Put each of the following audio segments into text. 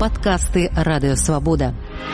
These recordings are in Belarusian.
Падкасты Радыё Свабода.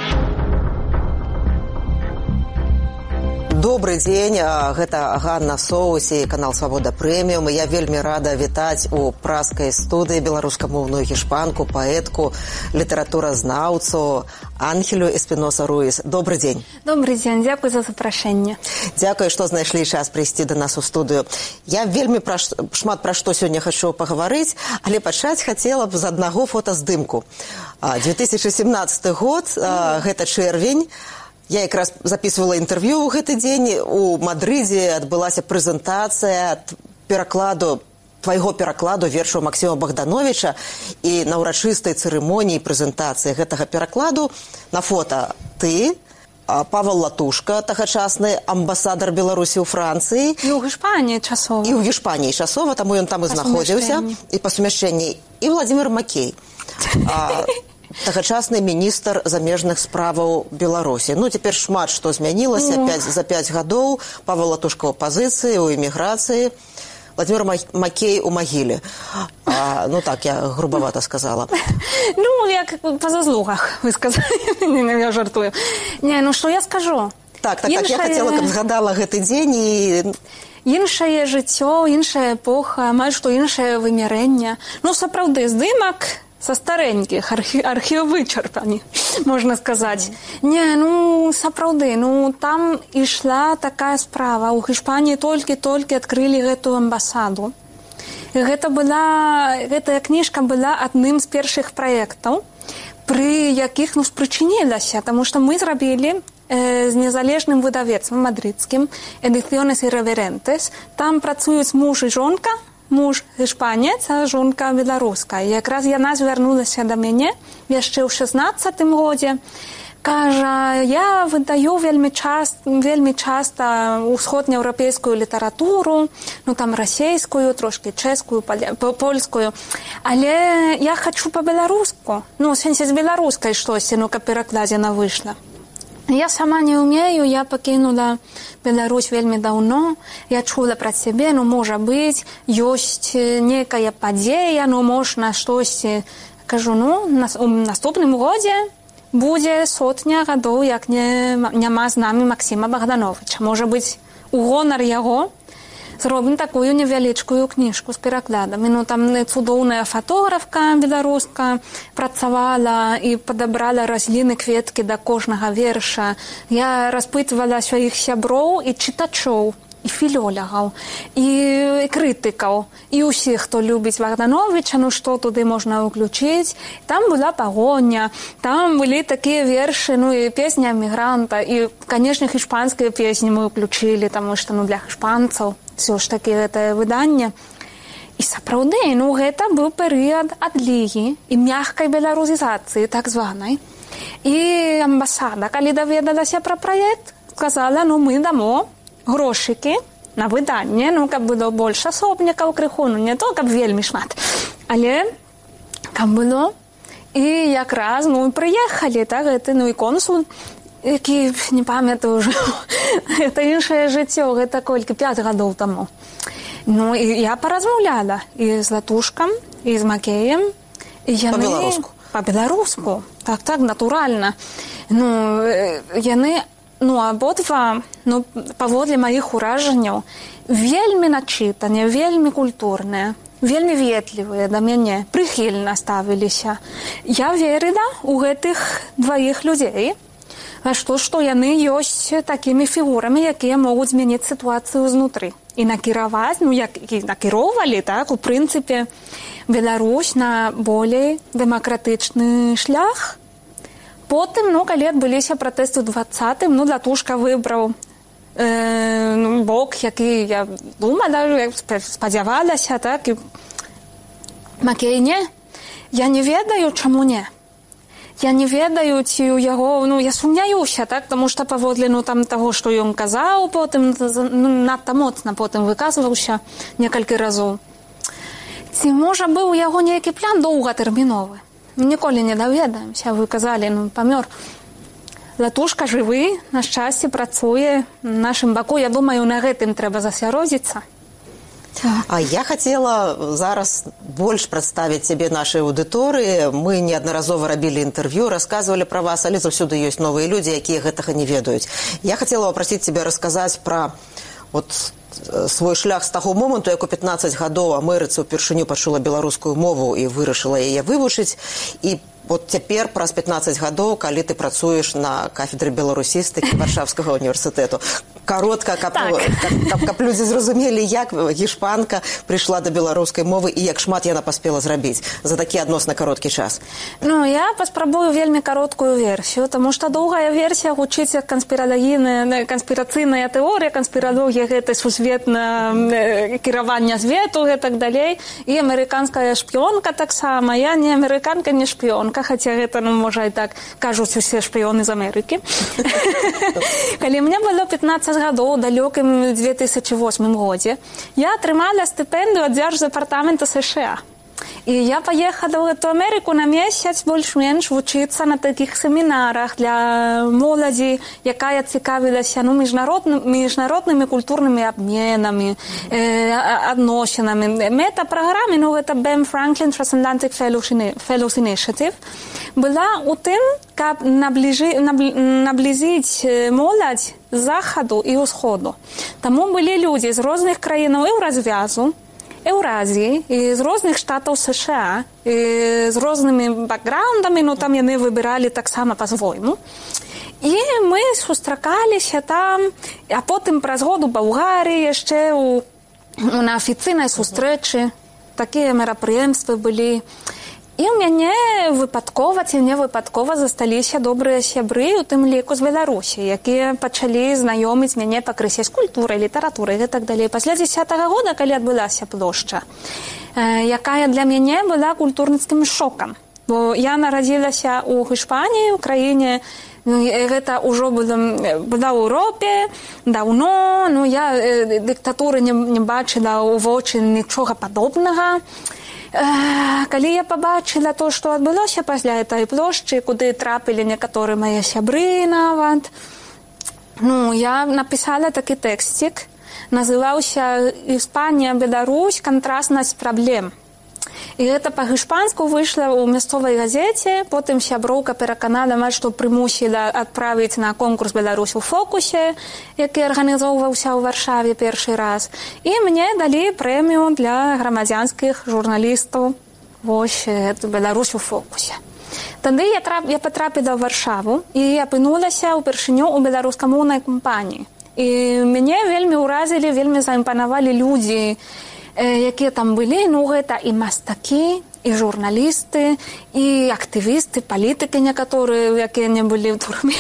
Добрый дзень, гэта Ганна Соуси, канал Свабода Прэміум. Я вельмі рада вітаць у праскай студыі беларускамоўную гішпанку, паэтку, літаратуразнаўцу Ангелю Эспіноса Руіс. Добрый дзень. Добрый дзень, дзякуй за запрашэнне. Дзякуй, што знайшлі час прыйсці да нас у студыю. Я вельмі шмат пра што сёння хачу пагаварыць, але пачаць хацела б з аднаго фотаздымку. 2017 год, гэта чэрвень. Я якраз записывала інтэрв'ю ў гэты дзень. У Мадрыдзе адбылася прэзентацыя твайго перакладу вершаў Максіма Богдановича, і на ўрачыстай цырымоніі прэзентацыі гэтага перакладу на фота ты, Павел Латушка, тагачасны амбасадар Беларусі ў Францыі. І ў Гішпаніі часова. І ў Гішпаніі часова, таму ён там і знаходзіўся. І па сумяшчэнні. І Владзімир Макей. Тагачасны міністр замежных справаў Беларусі. Ну, цяпер шмат што змянілася за 5 гадоў. Павел Латушка ў апазіцыі, у эміграцыі. Владимир Макей у магіле. Ну так, я грубавата сказала. Ну, як па заслугах, вы сказали. Не, я жартую. Не, ну што я скажу? Так, я хацела, каб згадала гэты дзень і... Іншае жыццё, іншая эпоха, амаль што іншае вымярэнне. Ну, сапраўды, здымак са старенькіх, архіў вычарпаны, можна сказаць. Не, ну, сапраўды, ну, там ішла такая справа. У Гішпаніі толькі адкрылі гэтую амбасаду. Гэтая кніжка была адным з першых праектаў, пры якіх, ну, спрычынілася, таму што мы зрабілі з незалежным выдавецтвам мадрыдскім «Ediciones Irreverentes». Там працуюць муж і жонка, муж гішпанец, а жонка беларуска. І якраз яна звярнулася да мяне яшчэ ў 16-м годзе. Кажа, я выдаю вельмі часта усходнеўрапейскую літаратуру, ну там расейскую, трошкі чэшскую, польскую, але я хачу па-беларуску. Ну, в сэнсе з беларускай штосьці, ну, каб перакладзена выйшла. Я сама не умею, я пакінула Беларусь вельмі даўно, я чула пра сябе, ну, можа быць, ёсць некая падзея, ну, можна штосьці. Кажу, ну, у наступным годзе будзе 100 гадоў, як няма з намі Максіма Богдановича. Можа быць, у гонар яго зробім такую невялічкую кніжку з перакладамі. Ну, там цудоўная фатографка беларуска працавала і падабрала расліны, кветкі да кожнага верша. Я распытвала сваіх сяброў і чытачоў, і філёлагаў, і крытыкаў, і ўсіх, хто любіць Богдановича, ну што туды можна ўключыць. Там была пагоня, там былі такія вершы, ну і песня эмігранта, і, канешне, гішпанскія песні мы ўключылі, таму што, ну, для гішпанцаў ўсё ж такі гэтае выданне. І сапраўды, ну, гэта быў перыяд адлігі і мяккай беларусізацыі, так званай. І амбасада, калі даведалася пра праект, сказала, ну, мы дамо грошыкі на выданне, ну, каб было больш асобнікаў крыху, ну, не то, каб вельмі шмат, але каб было. І якраз, ну, прыехалі, так, гэты, ну, і консул, які, не памятаю ўжо, гэта іншае жыццё, гэта колькі, 5 гадоў таму. Ну, і я паразмаўляла і з Латушкам, і з Макеем, і яны... Па-беларуску. Па-беларуску, так, натуральна. Ну, яны... Ну, абодва, ну, паводле маіх уражанняў, вельмі начытаныя, вельмі культурныя, вельмі ветлівыя да мяне, прыхільна ставіліся. Я верыла ў гэтых дваіх людзей, што яны ёсць такімі фігурамі, якія могуць змяніць сітуацыю знутры. І накіраваць, ну, як і накіроўвалі, так, у прынцыпе, Беларусь на болей дэмакратычны шлях. Потым, ну, калі адбыліся пратэсты ў 20-м, ну, Латушка выбраў бок, які я думала, спадзявалася, так, і Макей не. Я не ведаю, чаму не. Я не ведаю, ці ў яго, ну, я сумняюся, так, таму што паводле, ну, там, таго, што ён казаў потым, ну, надта моцна потым выказваўся некалькі разоў. Ці, можа, быў у яго нейкі план доўгатэрміновы? Ніколі не даведаемся, вы казалі, ну, памёр. Латушка жывы, на шчасце працуе на нашым баку. Я думаю, на гэтым трэба засяродзіцца. А я хотела зараз больш прадставіць цябе нашай аўдыторыі. Мы неаднаразова рабілі інтэрв'ю, расказвалі пра вас, але заўсёды ёсць новыя людзі, якія гэтага не ведаюць. Я хотела попросіць цябе расказаць пра свой шлях з таго моманту, як у 15 гадоў Амерыцы ўпершыню пачула беларускую мову і вырашыла яе вывучыць. І цяпер, праз 15 гадоў, калі ты працуеш на кафедры беларусістыкі Варшавскага універсітэту. Коротка, каб людзі зразумелі, як гішпанка прыйшла да беларускай мовы і як шмат яна паспела зрабіць за такі адносна кароткі час. Я паспрабую вельмі кароткую версію, таму што доўгая версія гучыць як канспірацыйная тэорыя, канспіралогія гэтай сусветна кіравання свету і так далей. І амерыканская шпіёнка таксама. Я не амерыканка, не шпіёнка, хаця гэта, можа, і так кажуць усе шпіёны з Амерыкі. Калі мне было 15 гадоў, далёкім 2008 годзе, я атрымала стыпендыю ад Дзярждэпартамента США. І я паехала ў эту Амерыку на месяц больш-менш вучыцца на такіх семінарах для моладзі, якая цікавілася міжнароднымі культурнымі абменамі, адносінамі. Мета-праграма, гэта BEM Franklin Transatlantic Fellows Initiative, была ў тым, каб наблізіць моладзь з захаду і ўсходу. Таму былі людзі з розных краінаў Еўразвязу, Еўразіі і з розных штатаў США, і з рознымі бэкграундамі, там яны выбіралі таксама па-свойму. І мы сустракаліся там, а потым праз год у Балгарыі яшчэ на афіцыйнай сустрэчы такія мерапрыемствы былі. І ў мяне выпадкова ці не выпадкова засталіся добрыя сябры, у тым ліку з Беларусі, якія пачалі знаёміць мяне пакрысе з культурай, літаратурай і так далей. Пасля 10-го года, калі адбылася плошча, якая для мяне была культурніцкім шокам. Бо я нарадзілася ў Іспаніі, у краіне, гэта ўжо была ў Еўропе даўно, я дыктатуры не бачыла ў вочы нічога падобнага. Калі я пабачыла то, што адбылося пасля этой плошчы, куды трапілі некаторыя мае сябры нават, я напісала такі тэксцік, называўся «Іспанія-Беларусь. Кантрастнасць праблем». І гэта па-гішпанску выйшла ў мясцовай газеце, потым сяброўка пераканала, што прымусіла адправіць на конкурс «Беларусь у фокусе», які арганізоўваўся ў Варшаве першы раз. І мне далі прэмію для грамадзянскіх журналістаў «Беларусь у фокусе». Тады я патрапіла ў Варшаву і апынулася ўпершыню ў беларускамоўнай кампаніі. І мяне вельмі ўразілі, вельмі заімпанавалі людзі, якія там былі, гэта і мастакі, і журналісты, і актывісты, палітыкі некаторыя, якія не былі ў турме.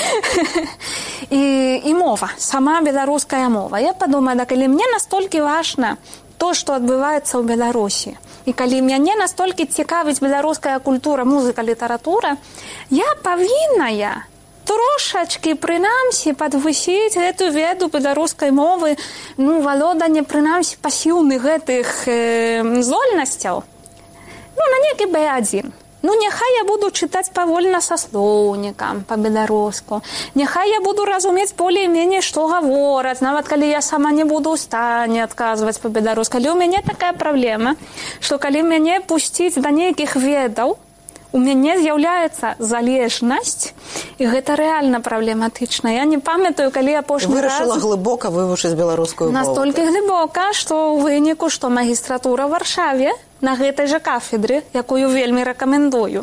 І мова, сама беларуская мова. Я падумала, калі мне настолькі важна то, што адбываецца ў Беларусі, і калі мяне настолькі цікавіць беларуская культура, музыка, літаратура, я павінная трошачкі, прынамсі, падвысіць гэту веду беларускай мовы, валоданне, прынамсі, пасіўных гэтых здольнасцяў, на некі B1. Няхай я буду чытаць павольна са слоўнікам па-беларуску, няхай я буду разумець болей-меней, што гавораць, нават калі я сама не буду ў стане адказваць па-беларуску. Але ў мяне такая праблема, што калі мяне пусціць да нейкіх ведаў, у мяне з'яўляецца залежнасць, і гэта рэальна праблематычна. Я не памятаю, калі апошні раз... Вырашыла глыбока вывучыць беларускую мову. Настолькі глыбока, што ў выніку, што магістратура ў Варшаве на гэтай жа кафедры, якую вельмі рэкамендую.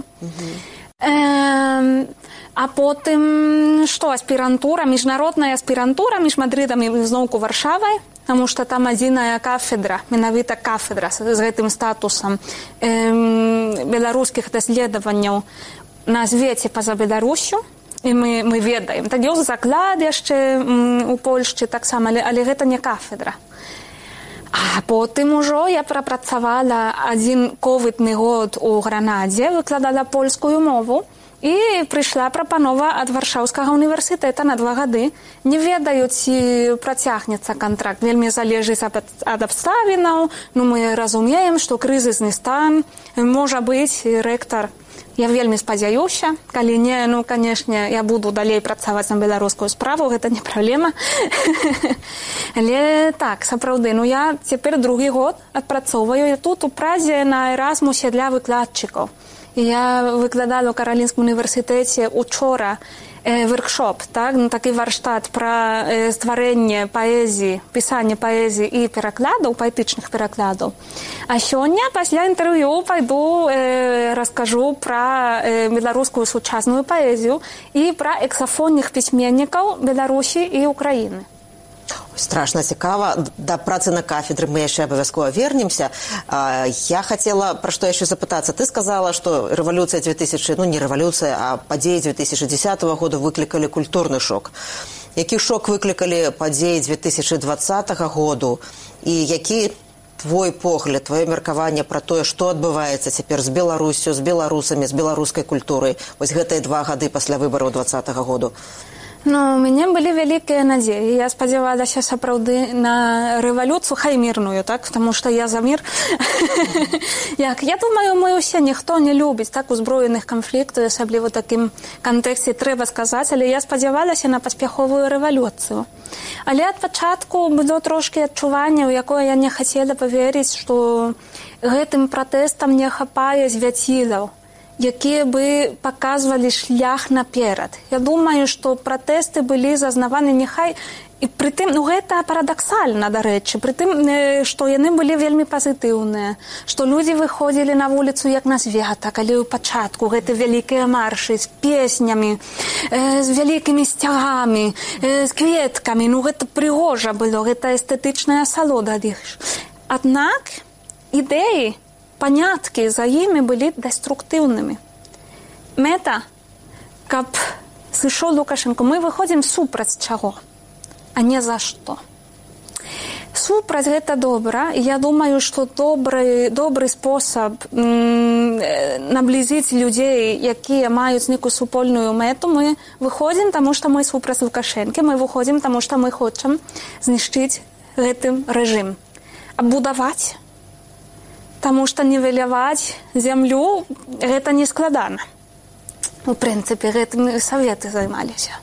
А потым, што аспірантура, міжнародная аспірантура між Мадридам і зноўку Варшавай, таму што там адзіная кафедра, менавіта кафедра з гэтым статусам беларускіх даследаванняў на свеце па-за Беларусю, і мы ведаем. Так ёсць заклад яшчэ у Польшчы таксама, але гэта не кафедра. А потым ужо я прапрацавала адзін ковідны год у Гранадзе, выкладала польскую мову, і прыйшла прапанова ад Варшаўскага універсітэта на 2 гады. Не ведаю, ці працягнецца кантракт. Вельмі залежыць ад абставінаў. Мы разумеем, што крызісны стан. Можа быць, рэктар, я вельмі спадзяюся. Калі не, канешне, я буду далей працаваць на беларускую справу, гэта не праблема. Але так, сапраўды, ну я цяпер другі год адпрацоўваю тут у Празе на Эразмусе для выкладчыкаў. Я выкладала ў Каралінскім універсітэце учора воркшоп, так, такі варштат пра стварэнне паэзіі, пісанне паэзіі і перакладаў, паэтычных перакладаў. А сёння пасля інтэрв'ю пайду раскажу пра беларускую сучасную паэзію і пра эксафонных пісьменнікаў Беларусі і Украіны. Страшно цікава. Да працы на кафедры мы яшчэ абавязкова вернемся. Я хотела пра што яшчэ запытацца. Ты сказала, што рэвалюцыя 2000, ну не рэвалюцыя, а падзеі 2010 года выклікалі культурны шок. Які шок выклікалі падзеі 2020 году? І які твой погляд, твоё меркаванне пра тое, што адбываецца цяпер з Беларусю, з беларусамі, з беларускай культурай? Вось гэтыя 2 гады пасля выбараў 2020 году. Ну, у мяне былі вялікія надзеі. Я спадзявалася сапраўды на рэвалюцыю, хай мірную, так? Таму што я за мір. Я думаю, мы ўсе ніхто не любіць так узброеных канфліктаў, асабліва ў такім кантэксце трэба сказаць, але я спадзявалася на паспяховую рэвалюцыю. Але ад пачатку было трошкі адчуванне, у якое я не хацела паверыць, што гэтым пратэстам не хапае звяцілаў, якія бы паказвалі шлях наперад. Я думаю, што пратэсты былі зазнаваны няхай, і прытым, ну гэта парадаксальна, дарэчы, прытым, што яны былі вельмі пазітыўныя, што людзі выходзілі на вуліцу як на свята, калі ў пачатку гэты вялікія маршы з песнямі, з вялікімі сцягамі, з кветкамі, ну гэта прыгожа было, гэта эстэтычная асалода ад іх. Аднак ідэі, паняткі за імі былі деструктыўнымі. Мэта, каб сышоў Лукашенко, мы выходзім супраць чаго, а не за што. Супраць гэта добра, і я думаю, што добры спосаб наблізіць людзей, якія маюць нейкую супольную мэту, мы выходзім, таму што мы супраць Лукашэнкі, мы выходзім, таму што мы хочам знішчыць гэты рэжым. А будаваць, таму што нівеляваць зямлю гэта не складана. У прынцыпе, гэтым саветы займаліся.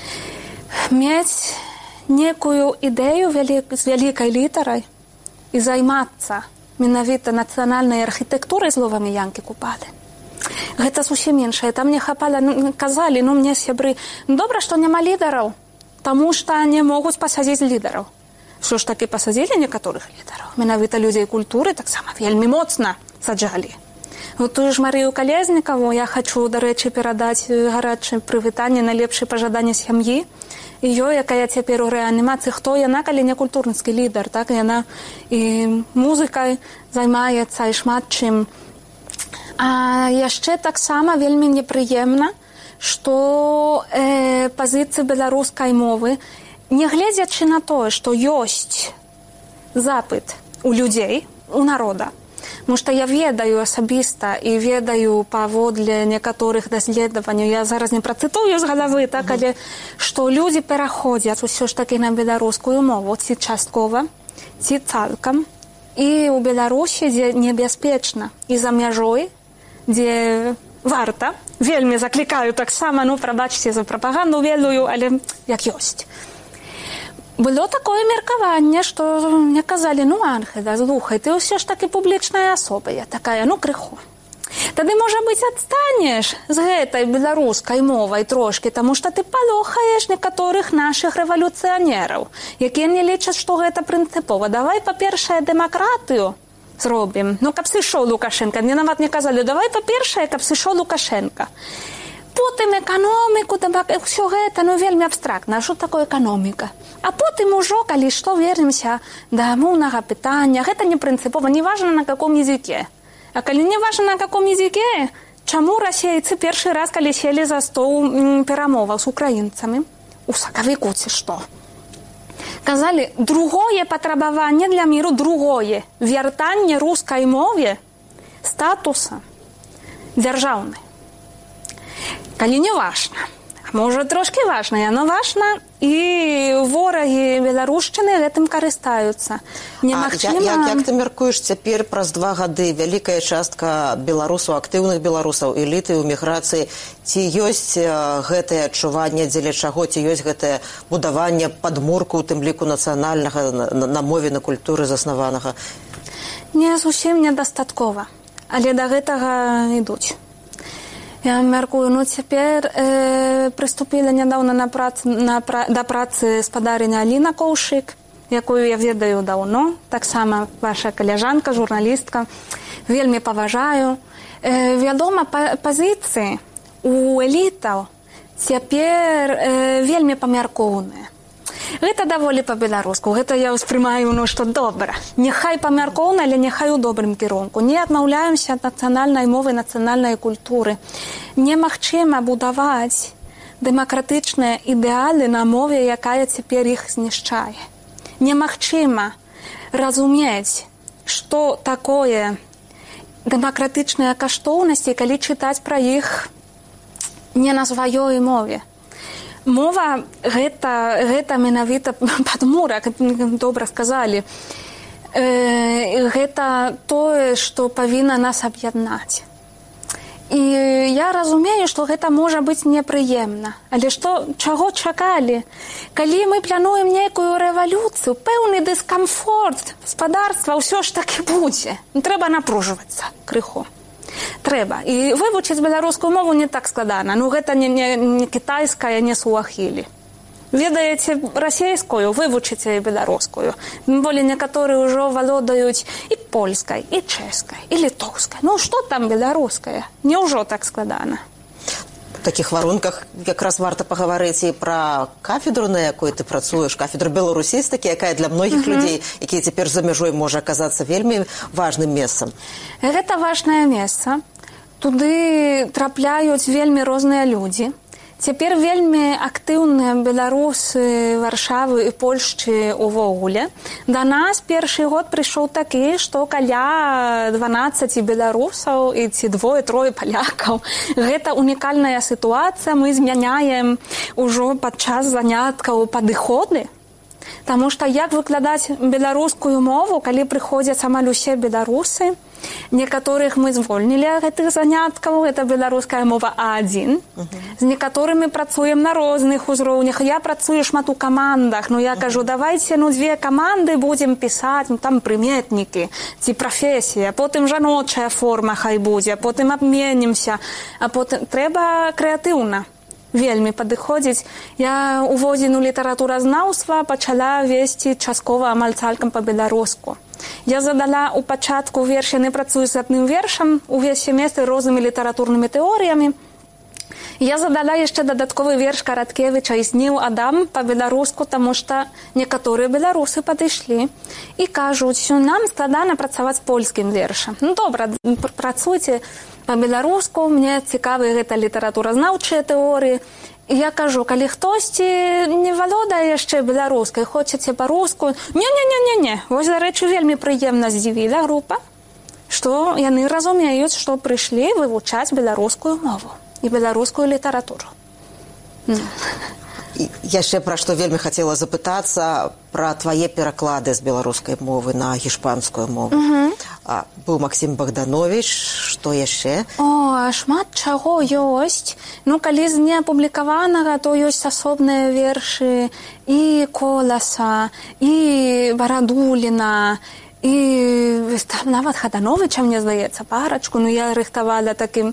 Мець некую ідэю з вялікай літарай і займацца менавіта нацыянальнай архітэктурай словамі Янкі Купалы. Гэта зусім іншае. Там не хапала, казалі, мне сябры, добра, што няма лідараў, таму што не могуць пасадзіць лідараў. Що ж таки пасадзілі некаторых лідараў. Менавіта людзей культуры таксама вельмі моцна саджалі. Тую ж Марыю Калезнікаву я хачу, дарэчы, перадаць гарачае прывітанне, найлепшае пажаданне сям'і. І ёй, якая цяпер у рэанімацыі, хто яна, калі не культурніцкі лідар, так? Яна і музыкай займаецца, і шмат чым. А яшчэ таксама вельмі непрыемна, што пазіцыі беларускай мовы, нягледзячы на тое, што ёсць запыт у людзей, у народа, тому што я ведаю асабіста і ведаю паводле некаторых даследаванняў, я зараз не працытую з галавы, так, але што людзі пераходзяць усё ж такі на беларускую мову, ці часткова, ці цалкам, і ў Беларусі, дзе небяспечна, і за мяжой, дзе варта, вельмі заклікаю таксама, прабачце за прапаганду ведаю, але як ёсць. Было такое меркаванне, што мне казалі, Ангеля, слухай, ты ўсё ж такі публічная асоба, я такая, крыху. Тады, можа быць, адстанеш з гэтай беларускай мовай трошкі, таму што ты палохаеш некаторых нашых рэвалюцыянераў, якія не лічаць, што гэта прынцыпова. Давай, па-першае, дэмакратыю зробім. Каб сышоў Лукашенко. Мне нават не казалі, давай, па-першае, каб сышоў Лукашенко. Потым эканоміку, ўсё гэта, вельмі абстрактна. А што такое эканоміка? А потым ужо, калі што, вернемся да моўнага пытання. Гэта не прынцыпова, не важна на каком языке. А калі не важна на каком языке, чаму расейцы першы раз, калі сели за стол перамоваў з украінцамі, у сакавіку ці што? Казалі, другое патрабаванне для міру, другое. Вяртанне рускай мове статуса дзяржаўнай. Калі не важна, Можа, трошкі важна, яно важна, і ворагі беларушчыны гэтым карыстаюцца. Як ты мяркуеш, цяпер праз 2 гады вялікая частка беларусаў, актыўных беларусаў, эліты ў міграцыі, ці ёсць гэтае адчуванне, дзеля чаго, ці ёсць гэтае будаванне падмурку, у тым ліку нацыянальнага, на мове, на культуры заснаванага? Не зусім недастаткова, але да гэтага ідуць. Я мяркую, цяпер прыступіла нядаўна да працы спадарыня Аліна Коўшык, якую я ведаю даўно, таксама ваша каляжанка, журналістка, вельмі паважаю. Вядома, пазіцыі у элітаў цяпер вельмі памяркоўныя. Гэта даволі па-беларуску, гэта я ўспрымаю, што добра. Няхай памяркоўна, але няхай у добрым кірунку. Не адмаўляемся ад нацыянальнай мовы, нацыянальнай культуры. Немагчыма будаваць дэмакратычныя ідэалы на мове, якая цяпер іх знішчае. Немагчыма разумець, што такое дэмакратычныя каштоўнасці, калі чытаць пра іх не на сваёй мове. Мова гэта менавіта падмурак, добра сказалі. Гэта тое, што павінна нас аб'яднаць. І я разумею, што гэта можа быць непрыемна. Але чаго чакалі? Калі мы плануем нейкую рэвалюцыю, пэўны дыскамфорт гаспадарства ўсё ж такі будзе. Трэба напружвацца крыху. Трэба. І вывучыць беларускую мову не так складана. Гэта не кітайская, не суахілі. Ведаеце расейскую, вывучыце беларускую. Болей некаторыя ўжо валодаюць і польскай, і чэшскай, і літоўскай. Што там беларуская? Няўжо так складана? У такіх варунках якраз варта пагаварыць і пра кафедру, на якой ты працуеш, кафедру беларусістыкі, якая для многіх людзей, якія цяпер за мяжой, можа аказацца вельмі важным месцам. Гэта важнае месца. Туды трапляюць вельмі розныя людзі. Цяпер вельмі актыўныя беларусы Варшавы і Польшчы увогуле. Да нас першы год прыйшоў такі, што каля 12 беларусаў і ці 2-3 палякаў. Гэта унікальная сітуацыя. Мы змяняем ужо падчас заняткаў падыходы. Таму што як выкладаць беларускую мову, калі прыходзяць амаль усе беларусы, некаторых мы звольнілі ад гэтых заняткаў, гэта беларуская мова А1. З некаторымі працуем на розных узроўнях. Я працую шмат у камандах, я кажу, давайце 2 каманды будзем пісаць, там прыметнікі, ці прафесія, потым жаночая форма хай будзе, потым абменімся, а потым трэба крэатыўна. Вельмі падыходзіць. Я уводзіну літаратуразнаўства пачала весці часткова амаль цалкам па-беларуску. Я задала ў пачатку верш, яны працуюць з адным вершам, увесь семестр рознымі літаратурнымі тэорыямі. Я задала яшчэ дадатковы верш Караткевіча «Існіў Адам» па-беларуску, таму што некаторыя беларусы падышлі і кажуць, що нам складана працаваць польскім вершам. Добра, працуйце па-беларуску, мне цікавы гэта літаратуразнаўчыя тэорыі. І я кажу, калі хтосьці не валодае яшчэ беларускай, хочаце па-руску, не. Вось, дарэчы, вельмі прыемна здзівіла група, што яны разумеюць, што прыйшлі вывучаць беларускую мову і беларускую літаратуру. Яшчэ пра што вельмі хацела запытацца, пра твае пераклады з беларускай мовы на гішпанскую мову. Быў Максім Богданович, што яшчэ? Шмат чаго ёсць. Калі з неапублікаванага, то ёсць асобныя вершы і Коласа, і Барадуліна, і нават Хадановича, мне здаецца, парачку. Я рыхтавала такім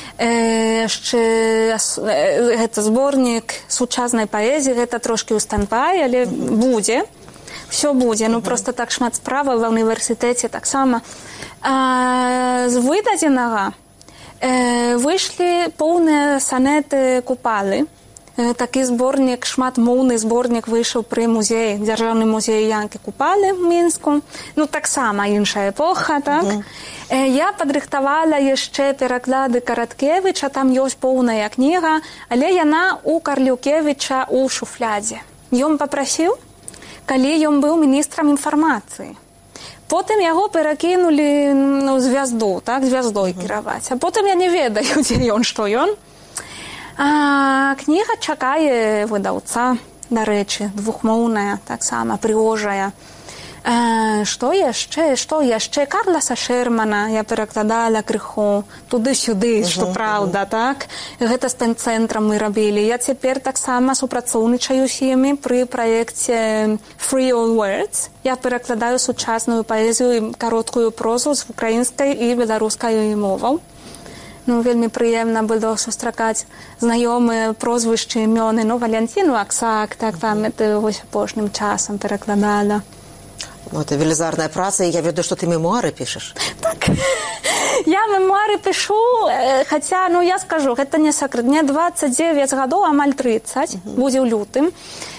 яшчэ гэта зборнік сучаснай паэзіі, гэта трошкі ў стандбай, але будзе. Все будзе, просто так шмат справаў ва ўніверсітэце таксама. З выдадзенага выйшлі поўныя санеты Купалы. Такі зборнік, шматмоўны зборнік выйшаў пры музеі, дзяржаўным музеі Янкі Купалы в Мінску. Таксама іншая эпоха, так? Я падрыхтавала яшчэ пераклады Караткевіча, там ёсць поўная кніга, але яна у Карлюкевіча ў шуфлядзе. Ён папрасіў, калі ён быў міністрам інфармацыі. Потым яго перакінулі звязду, так, звяздой кіраваць. А потым я не ведаю, дзе ён, што ён. Кніга чакае выдаўца, дарэчы, двухмоўная, таксама прыгожая. Што яшчэ? Карласа Шермана я перакладала крыху туды-сюды, што праўда, так? Гэта з пенцэнтрам мы рабілі. Я цяпер таксама супрацоўнічаю з імі пры праекце Free All Words. Я перакладаю сучасную паэзію і кароткую прозу з украінскай і беларускай моваў. Вельмі прыемна было сустракаць знаёмыя прозвішчы, імёны. Валянціну Аксак, так, памятаю, вось апошнім часам перакладала. Это велізарная праца, і я ведаю, што ты мемуары пішаш. Так, я мемуары пишу, хаця, я скажу, гэта не сакрэт. Мне 29 гадоў, амаль 30, будзе ў лютым.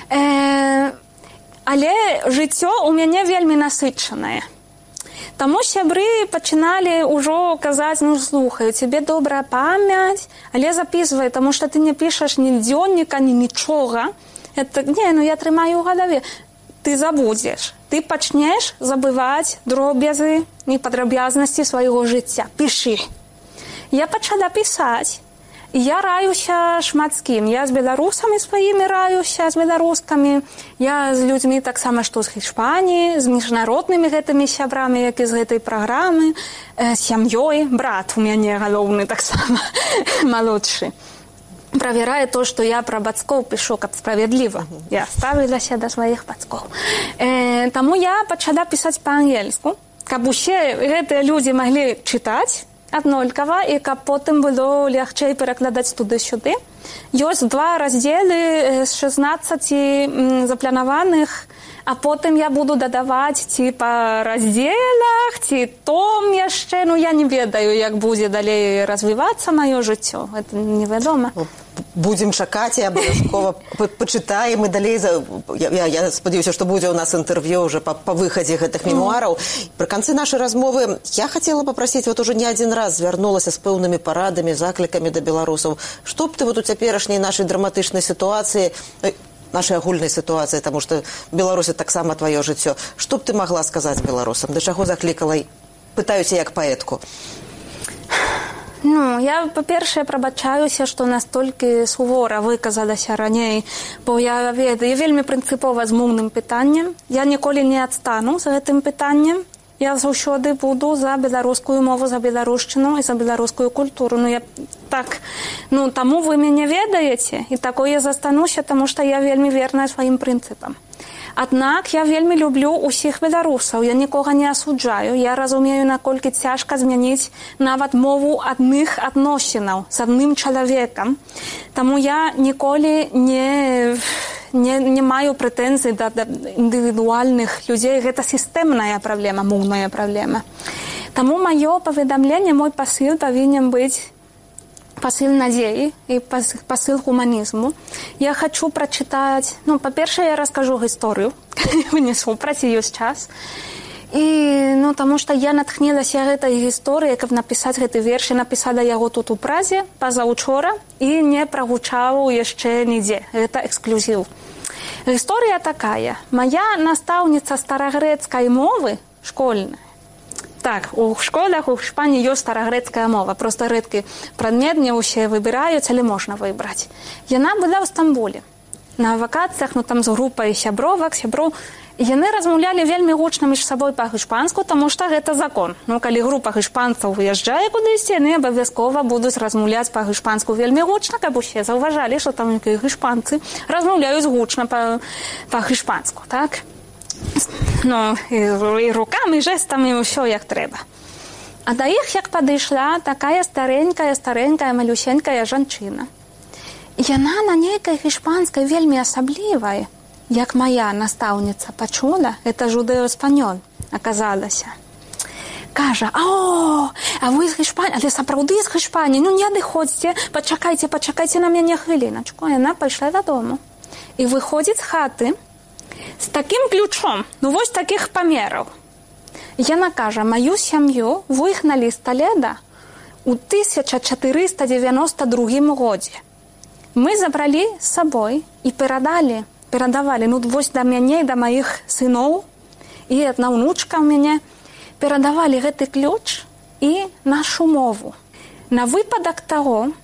Але жыццё ў мяне вельмі насычанае. Таму сябры пачыналі ўжо казаць, слухай, у цябе добрая памяць, але записывай, таму што ты не пішаш ні дзённіка, ні нічога. Я трымаю ў галаве. Ты забудзеш. Ты пачнеш забываць дробязы і падрабязнасці свайго жыцця. Пішы. Я пачала пісаць. І я раюся шмат з кім. Я з беларусамі сваімі раюся, з беларускамі. Я з людзьмі таксама, што з Іспаніі, з міжнароднымі гэтымі сябрамі, як і з гэтай праграмы, з сям'ёй. Брат у мяне галоўны таксама, малодшы. Правярае то, што я пра бацькоў пішу, каб справядліва. Я ставілася да сваіх бацькоў. Таму я пачала пісаць па-ангельску, каб усе гэтыя людзі маглі чытаць аднолькава і каб потым было лягчэй перакладаць туды-сюды. Ёсць 2 раздзелы з 16 запланаваных, а потым я буду дадаваць ці па раздзелах, ці том яшчэ. Я не ведаю, як будзе далей развівацца маё жыццё. Гэта невядома. Будзем чакаць і абавязкова пачытаем і далей. Я спадзяюся, што будзе ў нас інтэрв'ю ўжо па выхадзе гэтых мемуараў. Пры канцы нашай размовы я хацела папрасіць, ужо не адзін раз звярнулася з пэўнымі парадамі, заклікамі да беларусаў. Што б ты у цяперашняй нашай драматычнай сітуацыі, нашай агульнай сітуацыі, таму што Беларусі таксама тваё жыццё. Што б ты магла сказаць беларусам? Да чаго заклікала? Пытаюся як паэтку. Я, па-першае, прабачаюся, што настолькі сувора выказалася раней, бо я вельмі прынцыпова з мовным пытанням. Я ніколі не адстану з гэтым пытаннем. Я заўсёды буду за беларускую мову, за беларушчыну і за беларускую культуру. Таму вы мяне ведаеце, і такое я застануся, таму што я вельмі верная сваім прынцыпам. Аднак я вельмі люблю ўсіх беларусаў, я нікога не асуджаю. Я разумею, наколькі цяжка змяніць нават мову адных адносінаў з адным чалавекам. Таму я ніколі не маю прэтэнзій да індывідуальных людзей. Гэта сістэмная праблема, моўная праблема. Таму маё паведамленне, мой пасыл павінен быць пасыл надзеі і пасыл гуманізму. Я хочу прачытаць, па-першае, я раскажу гісторыю, вы не супраць, ёсць час. І, таму што я натхнілася гэтай гісторыяй, каб напісаць гэты верш, я напісала яго тут у Празе пазаўчора і не прагучаў яшчэ нідзе. Гэта эксклюзіў. Гісторыя такая. Мая настаўніца старагрэцкай мовы школьная. Так, у школах у Іспаніі ёсць старагрэцкая мова. Проста рэдкі прадмет, не ўсе выбіраюць, але можна выбраць. Яна была ў Стамбуле. На вакацыях, там з групай сяброў. Яны размаўлялі вельмі гучна між сабой па-іспанску, таму што гэта закон. Калі група іспанцаў выязджае кудысьці, яны абавязкова будуць размаўляць па-іспанску вельмі гучна, каб усе заўважалі, што там іспанцы размаўляюць гучна па-іспанску, так? І рукамі, і жэстамі, ўсё як трэба. А да іх як падышла такая старенькая, малюсенькая жанчына. Яна на нейкай іспанскай вельмі асаблівай, як моя настаўніца пачула, это жудэо-спанёл аказалася. Кажа, а вы з Іспаніі, але сапраўды з Іспаніі, не адыходзьце, пачакайце на мяне хвіліначку. Яна пайшла дадому і выходзіць з хаты з такім ключом, вось такіх памераў. Яна кажа, маю сям'ю выгналі з Толеда ў 1492 годзе. Мы забралі з сабой і перадавалі, вось да мяне і да маіх сыноў, і адна ўнучка ў мяне, перадавалі гэты ключ і нашу мову. На выпадак таго,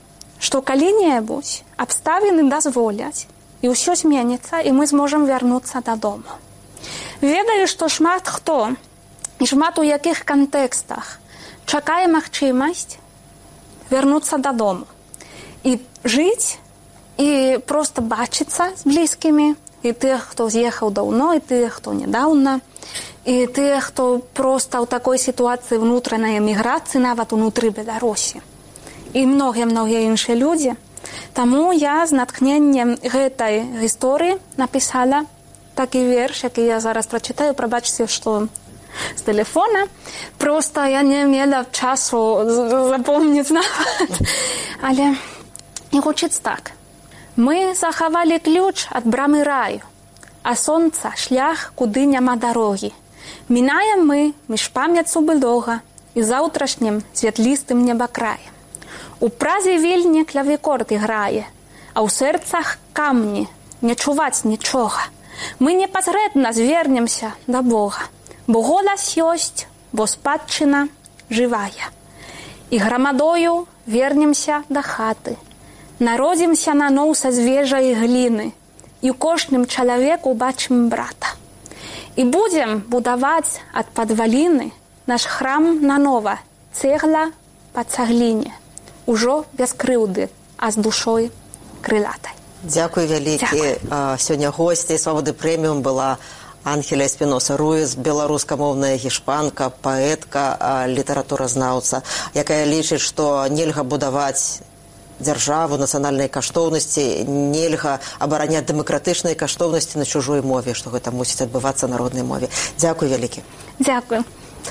што калі-небудзь абставіны дазволяць, і ўсё зменіцца, і мы зможам вярнуцца дадому. Ведаю, што шмат хто, і шмат у якіх кантэкстах чакае магчымасць вярнуцца дадому. І жыць, і проста бачыцца з блізкімі, і тых, хто з'ехаў даўно, і тых, хто нядаўна, і тых, хто проста ў такой сітуацыі ўнутранай эміграцыі, нават унутры Беларусі. І многія іншыя людзі. Таму я з натхненнем гэтай гісторыі напісала такі верш, які я зараз прачытаю, прабачце, што з тэлефона. Проста я не мела часу запомніць нават. Але не гучыць так. Мы захавалі ключ ад брамы раю, а сонца шлях, куды няма дарогі. Мінаем мы між памяцу былога і заўтрашнім святлістым небакраем. У празе вільні клавікорд іграе, а ў сэрцах камні, не чуваць нічога. Мы непасрэдна звернемся да Бога, бо голас ёсць, бо спадчына жывая. І грамадою вернемся да хаты, народзімся наноў са звежай гліны, і ў кожным чалавеку бачым брата. І будзем будаваць ад падваліны наш храм нанова, цэгла па цагліне, ужо без крыўды, а з душой крылатай. Дзякуй вялікі. Сёння госцей «Свабоды прэміум» была Ангеля Эспіноса-Руіс, беларускамоўная гішпанка, паэтка, літаратуразнаўца, якая лічыць, што нельга будаваць дзяржаву, нацыянальнай каштоўнасці, нельга абараняць дэмакратычнай каштоўнасці на чужой мове, што гэта мусіць адбывацца на роднай мове. Дзякуй вялікі. Дзякуй.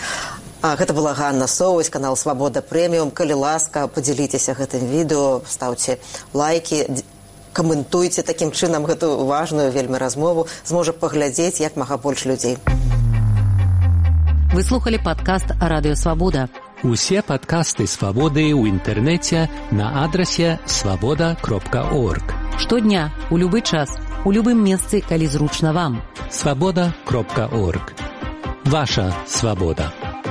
Гэта была Ганна Соваць, канал «Свабода прэміум». Калі ласка, падзяліцеся гэтым відэо, стаўце лайкі, каментуйце, такім чынам гэту важную вельмі размову зможа паглядзець як мага больш людзей. Вы слухали падкаст «Радыё Свабода». Усе падкасты «Свабоды» ў інтэрнэце на адрасе свабода.орг. Штодня, у любы час, у любым месцы, калі зручна вам. свабода.орг. Ваша свабода.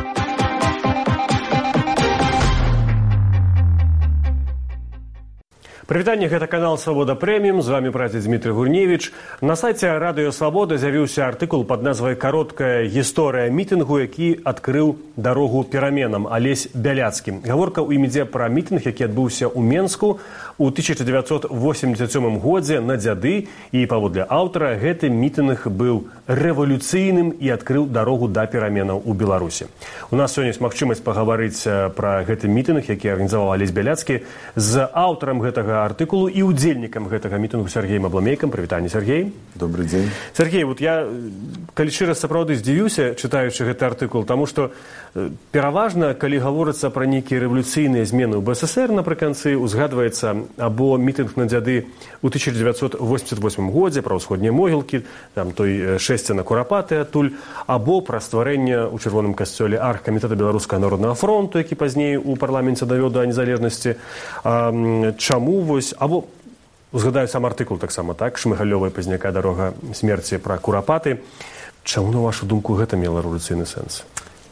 Прывітанне, гэта канал «Свабода прэміум», з вами праці Дмітрый Гурневіч. На сайце «Радыё Свабода» з'явіўся артыкул пад назвай «Кароткая гісторыя мітынгу, які адкрыў дарогу пераменам» Алесь Бяляцкі. Гаворка ў ім ідзе пра мітынг, які адбыўся ў Менску ў 1987 годзе на дзяды, і паводле аўтара гэты мітынг быў рэвалюцыйным і адкрыў дарогу да пераменаў у Беларусі. У нас сёння ёсць магчымасць пагаварыць пра гэты мітынг, які арганізаваў Алесь Бяляцкі, з аўтарам гэтага артыкулу і удзельнікам гэтага мітынгу Сергеем Абламейкам. Прывітанне, Сергей. Добрый дзень. Сергей, вот я, калі шчыра сапраўды здзівіўся, чытаючы гэты артыкул, таму што пераважна, калі гаворыцца пра нейкія рэвалюцыйныя змены ў БССР напрыканцы, узгадваецца або мітынг на дзяды ў 1988 годзе пра ўсходнія могілкі, там той шэсця на Курапаты адтуль, або пра стварэнне ў Чырвоным касцёле аргкамітэта Беларускага народнага фронту, які пазней у парламенце давёў да незалежнасці. Чаму вось, або узгадаю сам артыкул таксама, так, Шмыгалёвай пазняка дарога смерці пра Курапаты. Чаму, на вашу думку, гэта мела рэвалюцыйны сэнс?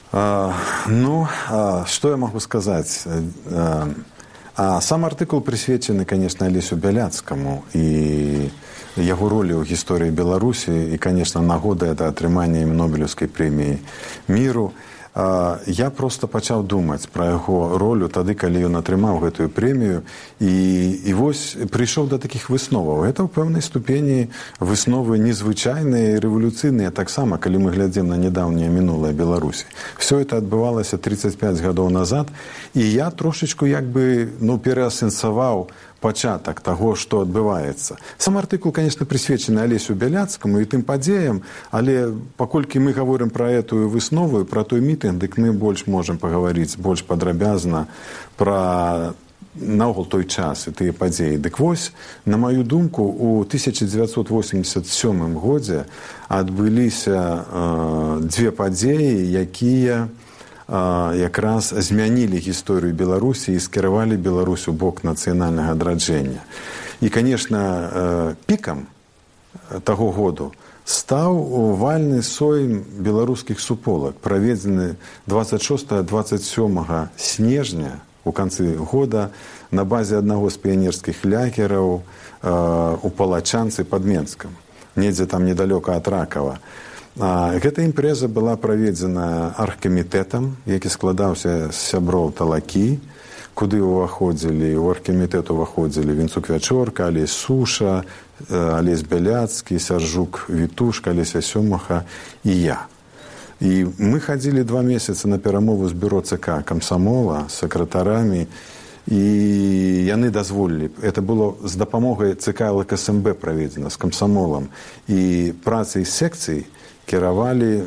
Что я могу сказать? Сам артыкул присвечены, конечно, Алесю Бяляцкаму и его роли ў гісторыі Беларусі и, конечно, нагода это атрымання ім Нобелевской премии миру. Я просто пачаў думаць пра яго ролю тады, калі ён атрымаў гэтую прэмію, і вось прыйшоў да такіх высноваў. Это ў пэўнай ступені высновы незвычайныя, рэвалюцыйныя таксама, калі мы глядзім на нядаўняе мінулае Беларусі. Все это адбывалася 35 гадоў назад, і я трошечку пераасэнсаваў пачатак таго, што адбываецца. Сам артыкул, конечно, прысвечаны Алесю Бяляцкаму і тым падзеям, але паколькі мы гаворым пра этую выснову, пра той мітынг, дык мы больш можам пагаварыць больш падрабязна пра наогул той час і тыя падзеі. Дык вось, на маю думку, у 1987 годзе адбыліся дзве падзеі, якія якраз змянілі гісторыю Беларусі і скіравалі Беларусь у бок нацыянальнага адраджэння. І, конечно, пікам таго году стаў вальны сойм беларускіх суполак, праведзены 26-27 снежня у канцы года на базе аднаго з піянерскіх лагераў у Палачанцы пад Менскам, недзе там недалёка ад Ракава. Гэта імпрэза была праведзена аргкамітэтам, які складаўся з сяброў Талакі, куды ўваходзілі, у аргкамітэт уваходзілі Вінцук Вячорка, Алесь Суша, Алесь Бяляцкі, Сяржук Вітушка, Алеся Сёмаха і я. І мы хадзілі 2 месяцы на перамову з бюро ЦК камсамола, з сакратарамі, і яны дазволілі. Это было з дапамогай ЦК ЛКСМБ праведзена, з камсамолам. І працай секцый кіравалі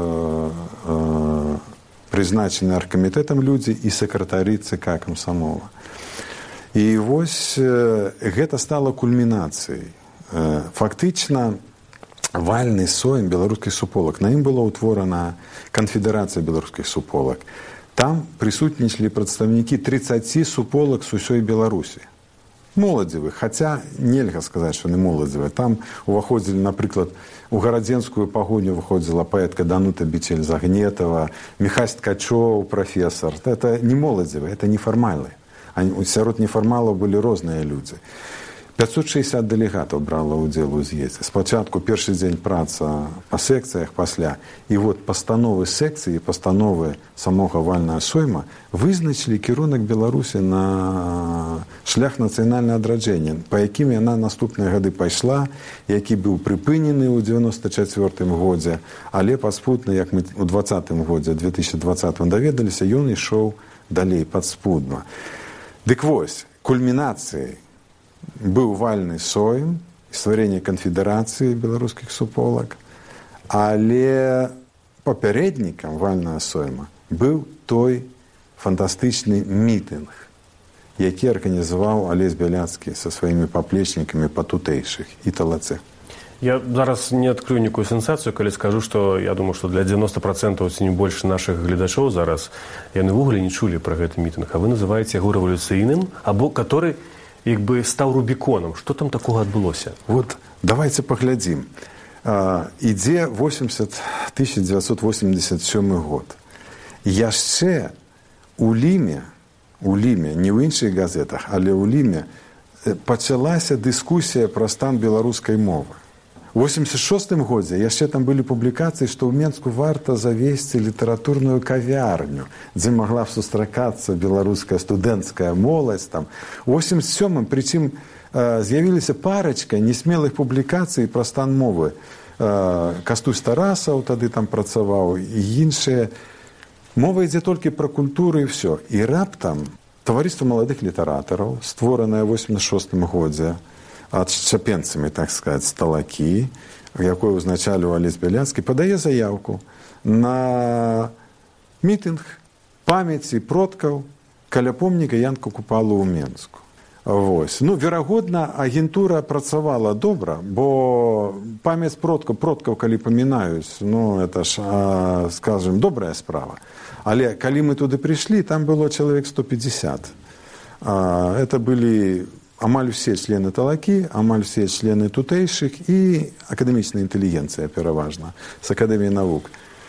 прызначаны аргкамітэтам людзі і сакратары ЦК камсамола. І вось гэта стала кульмінацыяй. Фактычна, вальны сойм беларускіх суполак. На ім была ўтворана канфедэрацыя беларускіх суполак. Там прысутнічалі прадстаўнікі 30 суполак з усёй Беларусі. Моладзевых, хаця нельга сказаць, што не моладзевыя. Там уваходзілі, напрыклад, у гарадзенскую пагоню выходзіла паэтка Данута Бічель-Загнетава, Міхась Ткачоў, прафесар. Это не моладзевыя, это нефармалы. Сярод нефармалаў былі розныя людзі. 560 дэлегатаў брала ўдзел у з'ездзе. Спачатку першы дзень праца па секцыях, пасля. І вот пастановы секцыі, пастановы самога вальнага сойма вызначылі кірунак Беларусі на шлях нацыянальнага адраджэння, па якім яна наступныя гады пайшла, які быў прыпынены ў 94 годзе, але паспутна, як мы ў 20 годзе, 2020 даведаліся, ён ішоў далей падспудна. Дык вось, кульмінацыяй быў вальны сойм, стварэнне канфедэрацыі беларускіх суполак, але папярэднікам вальнага сойма быў той фантастычны мітынг, які арганізаваў Алесь Бяляцкі са сваімі паплечнікамі патутэйшых і Талацэ. Я зараз не адкрыю нікую сенсацыю, калі скажу, што я думаю, што для 90% ці не больш нашых гледачоў зараз яны ўвогуле не чулі пра гэты мітынг, а вы называеце яго рэвалюцыйным, або который як бы стаў рубіконам. Што там такога адбылося? Вот, давайте паглядзім. Ідзе 1987 год. Яшчэ у Ліме, не ў іншых газетах, але ў Ліме пачалася дыскусія пра стан беларускай мовы. У 86 годзе яшчэ там былі публікацыі, што ў Менску варта завесці літаратурную кавярню, дзе магла сустракацца беларуская студэнцкая моладзь. У 87-м, прычым, з'явіліся парачка несмелых публікацый пра стан мовы. Кастусь Тарасаў тады там працаваў, і іншыя. Мова ідзе толькі пра культуру і ўсё. І раптам таварыства маладых літаратараў, створанае ў 86 годзе, ад шчапенцамі, так сказаць, Талакі, якой узначаліў Алесь Бяляцкі, падае заявку на мітынг памяці продкаў каля помніка Янка Купалы ў Менску. Вось. Верагодна, агентура працавала добра, бо памяць продкаў, калі памінаюць, это ж, скажем, добрая справа. Але калі мы туды прыйшлі, там было чалавек 150. Это былі амаль усе члены Талакі, амаль усе члены тутэйшых і акадэмічная інтэлігенцыя, пераважна, з Акадэміі навук.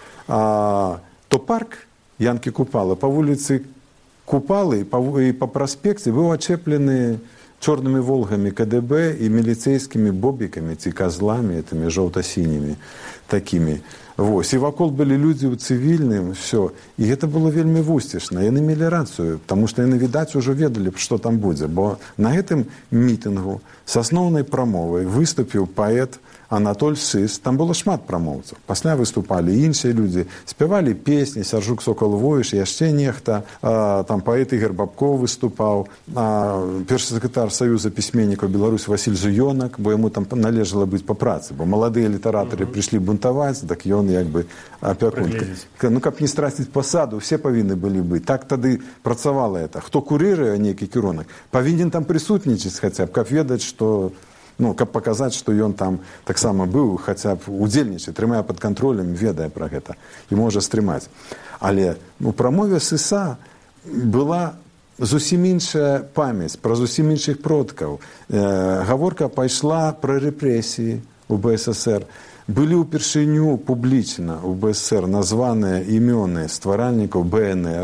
То парк Янкі Купалы па вуліцы Купалы і па праспекце быў ачэплены чорнымі волгамі КДБ і міліцэйскімі бобікамі ці казламі, этымі жоўта-сінімі такімі. Вось. І вакол былі людзі ў цывільным, все. І гэта было вельмі вусцішна. Яны мелі рацыю, таму што яны, відаць, ужо ведалі, што там будзе. Бо на гэтым мітынгу з асноўнай прамовай выступіў паэт Анатоль Сыс. Там было шмат прамоўцаў. Пасля выступалі іншыя людзі, спявалі песні, Сяржук Сокол-Войш, яшчэ нехта. Там паэт Ігор Бабков выступаў. Першы сакратар Саюза пісьменнікаў Беларусь Васіль Зуёнак, бо яму там належала быць па працы. Бо маладыя літаратары прыйшлі бунтаваць, так ён як бы апякунка. Каб не страціць пасаду, все павінны былі быць. Так тады працавала это. Хто курыруе нейкі кірунак, павінен там прысутнічаць хаця б, каб ведаць, што каб паказаць, што ён там таксама быў, хаця б удзельнічае, трымае пад кантролем, ведае пра гэта і можа стрымаць. Але у прамове Сыса была зусім іншая памяць пра зусім іншых продкаў. Гаворка пайшла пра рэпрэсіі ў БССР. Былі ўпершыню публічна ў БССР названыя імёны стваральнікаў БНР,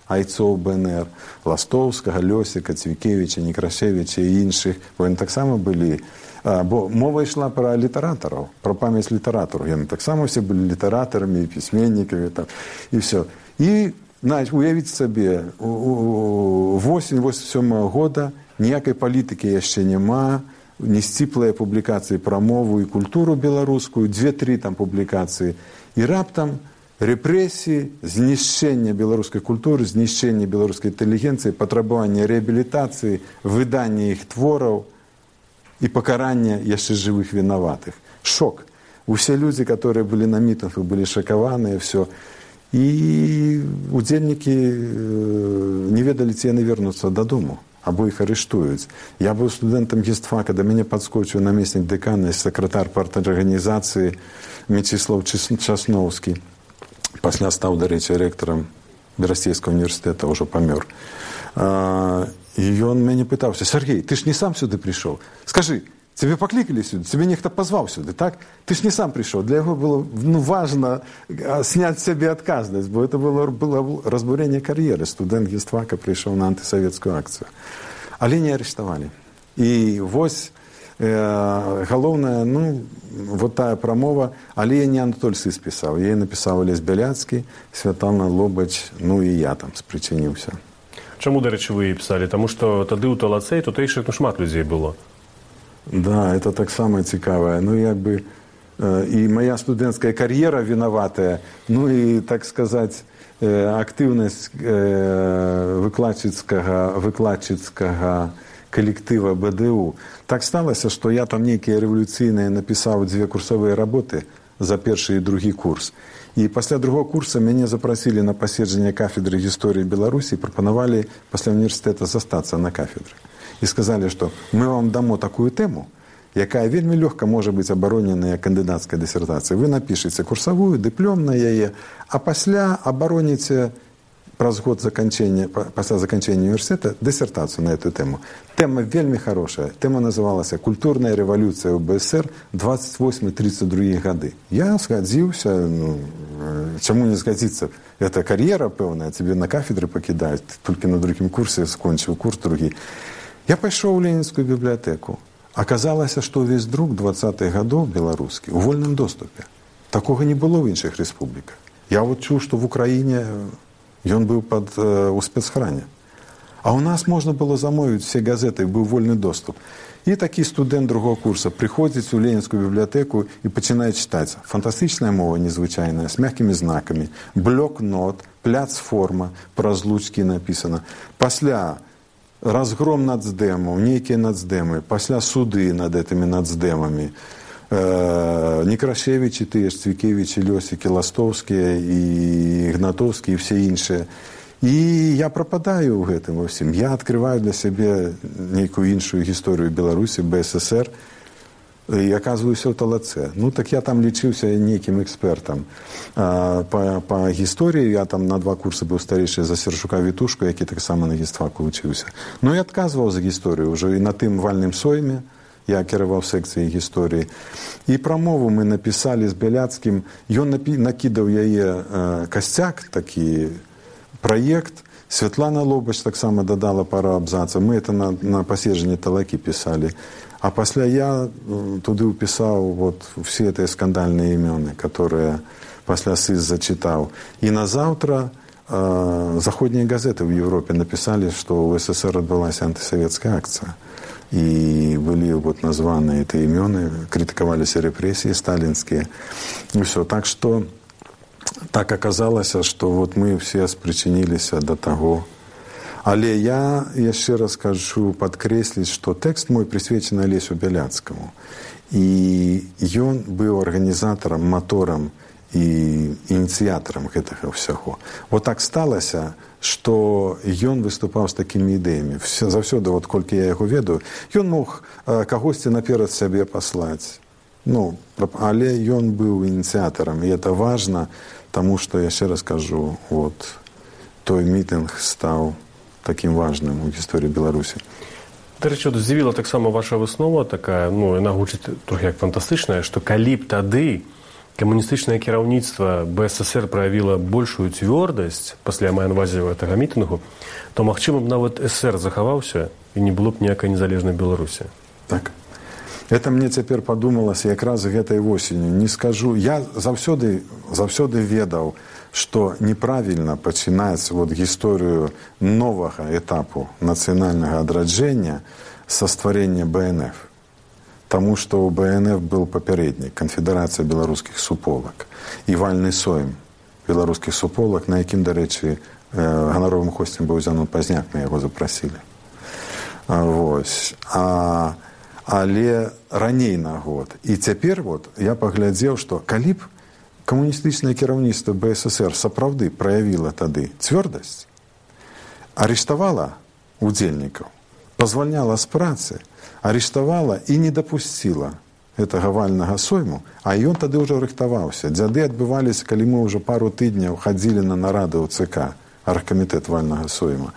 айцоў БНР, Ластовскага, Лёсіка, Цвікевіча, Некрашевіча і іншых, бо яны таксама былі. Бо мова ішла пра літаратараў, пра памяць літаратараў. Яны таксама все былі літаратарамі, пісьменнікамі, і все. І уявіць сабе, восень 87-го года ніякай палітыкі яшчэ няма, не сціплыя публікацыі пра мову і культуру беларускую, 2-3 там публікацыі. І раптам рэпрэсіі, знішчэнне беларускай культуры, знішчэнне беларускай інтэлігенцыі, патрабаванне рэабілітацыі, выданне іх твораў і пакаранне яшчэ жывых вінаватых. Шок. Усе людзі, которые былі на мітынгах, былі шакаваныя, все. І удзельнікі не ведалі, ці яны вернуцца дадому, або іх арыштуюць. Я быў студэнтам гістфака, да мяне падскочыў намеснік дэкана, сакратар парторганізацыі Мечислав Часноўскі. Пасля стаў, дарэчы, рэктарам Берасцейскага універсітэта, ўжо памёр. І ён мяне пытаўся: Сергей, ты ж не сам сюды прыйшоў. Скажы, тебе покликали сюда, тебе нехто позвал сюда, так? Ты ж не сам пришел. Для него было важно снять с себя отказность, бо это было разбурение карьеры. Студент гістфака пришел на антисоветскую акцию. Але не арестовали. И вось галоўная, вот тая прамова, але я не Анатоль Сыс писал. Я написал Олесь Бяляцкі, Святлана Лобач, і я там спрычыніўся. Чаму, дарэчы, вы писали? Таму што тады ў Талацэй тутэйшых шмат людзей было. Да, это так самое цікавае. И моя студэнцкая кар'ера вінаватая, и, так сказать, актыўнасць выкладчыцкага калектыва БДУ. Так сталася, што я там нейкія рэвалюцыйныя напісаў 2 курсовыя работы за першы і другі курс. І пасля другого курса мяне запрасілі на паседжанне кафедры гісторыі Беларусі і прапанавалі пасля універсітэта застацца на кафедры. І сказалі, што мы вам дамо такую тэму, якая вельмі лёгка можа быць абароненая кандыдацкай дысертацыяй. Вы напішыце курсавую, дыплём на яе, а пасля абароніце праз год пасля заканчэння універсітэта дысертацыю на эту тэму. Тэма вельмі хорошая. Тэма называлася «Культурная рэвалюцыя ў БСР 28-32 гады». Я згадзіўся, чаму не згадзіцца? Это кар'ера пэўная, цябе на кафедры пакідаюць, толькі на другім курсе скончыў курс другі. Я пайшоў у Ленінскую бібліятэку. Аказалася, што ўвесь друк 20-х гадоў беларускі у вольным доступе. Такога не было ў іншых рэспубліках. Я чуў, што в Украіне ён быў у спецхране. А ў нас можна было замовіць все газеты, быў вольны доступ. І такі студэнт другого курса прыходзіць у Ленінскую бібліятэку і пачынае чытаць. Фантастычная мова незвычайная, з мяккімі знакамі, блок-нот, пляцформа, праз лучкі напісана. Пасля разгром нацдэмаў, нейкія нацдэмы, пасля суды над гэтымі нацдэмамі. Некрашевічы, тыя ж Цвікевічы, Лёсікі, Ластовскія і Ігнатоўскія і все іншыя. І я прападаю ў гэтым усім. Я адкрываю для сябе нейкую іншую гісторыю Беларусі, БССР, і аказваюся ў Талацэ. Так я там лічыўся нейкім экспертам. Па гісторыі я там на 2 курсы быў старэйшы за Сершука Вітушку, які таксама на гістфаку вучыўся. І адказваў за гісторыю ўжо і на тым вальным сойме. Я кіраваў секцыяй гісторыі. І прамову мы напісалі з Бяляцкім. Ён накідаў яе касцяк, такі праект. Святлана Лобач таксама дадала пару абзацаў. Мы это на паседжанні Талакі пісалі. А пасля я туды ўпісаў все гэтыя скандальныя імёны, которые пасля Сыс зачытаў. І назаўтра заходнія газеты ў Европе напісалі, што ў СССР адбылася антысавецкая акцыя. І былі названыя эти імёны, крытыкаваліся рэпрэсіі сталінскія. І все. Так што так аказалася, што мы все спрычыніліся да таго. Але я яшчэ раз кажу, падкрэсліць, што тэкст мой прысвечаны Алесю Бяляцкаму. І ён быў арганізатарам, маторам і ініцыятарам гэтага ўсяго. Так сталася, што ён выступаў з такімі ідэямі. Заўсёды, колькі я яго ведаю, ён мог кагосьці наперад сябе паслаць. Але ён быў ініцыятарам. І это важна, таму што, яшчэ раз кажу, той мітынг стаў таким важным у гісторыі Беларусі. Дарэчы, здзівіла таксама ваша выснова такая, яна гучыць трохі як фантастычная, што калі б тады камуністычнае кіраўніцтва БССР праявіла большую цвёрдасць пасля майанвазевага гэтага мітынгу, то, магчыма, нават СССР захаваўся і не было б ніякай незалежнай Беларусі. Так. Это мне цяпер падумалася якраз гэтай восенню. Не скажу, я заўсёды ведаў, што неправільна пачынаць гісторыю новага этапу нацыянальнага адраджэння са стварення БНФ. Таму што ў БНФ быў папярэднік, Канфедэрацыя беларускіх суполак і вальны сойм беларускіх суполак, на якім, дарэчы, ганаровым госцем быў Зянон Пазняк, мы яго запрасілі. Але раней на год. І цяпер я паглядзеў, што калі б камуністычнае кіраўніцтва БССР сапраўды праявіла тады цвёрдасць, арыштавала удзельнікаў, пазвальняла з працы, арыштавала і не дапусціла гэтага вальнага сойму, а ён тады ўжо рыхтаваўся. Дзяды адбываліся, калі мы ўжо пару тыдняў хадзілі на нарады ў ЦК, аргкамітэт вальнага сойма.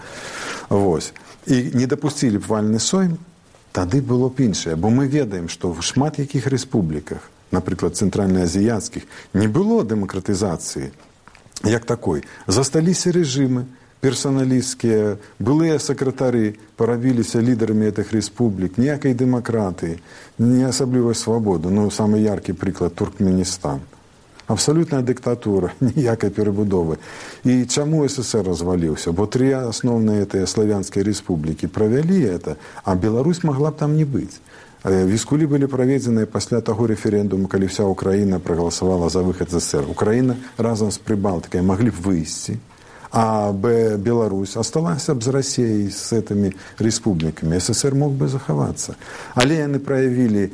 І не дапусцілі б вальны сойм, тады было б іншае, бо мы ведаем, што в шмат якіх рэспубліках, напрыклад, цэнтральнаазіяцкіх, не было дэмакратызацыі як такой. Засталіся рэжымы персаналісцкія, былыя сакратары парабіліся лідарамі гэтых рэспублік, ніякай дэмакратыі, не асаблівай свабоды. Самы яркі прыклад Туркменістан. Абсалютная дыктатура, ніякай перабудовы. І чаму СССР разваліўся? Бо 3 асноўныя славянскія рэспублікі правялі гэта, а Беларусь магла б там не быць. Віскулі былі праведзеныя пасля таго рэферэндуму, калі вся Украіна прагаласавала за выхад з СССР. Украіна разам з Прыбалтыкай маглі б выйсці, а Беларусь асталася б з Расіяй, з гэтымі рэспублікамі. СССР мог бы захавацца. Але яны праявілі,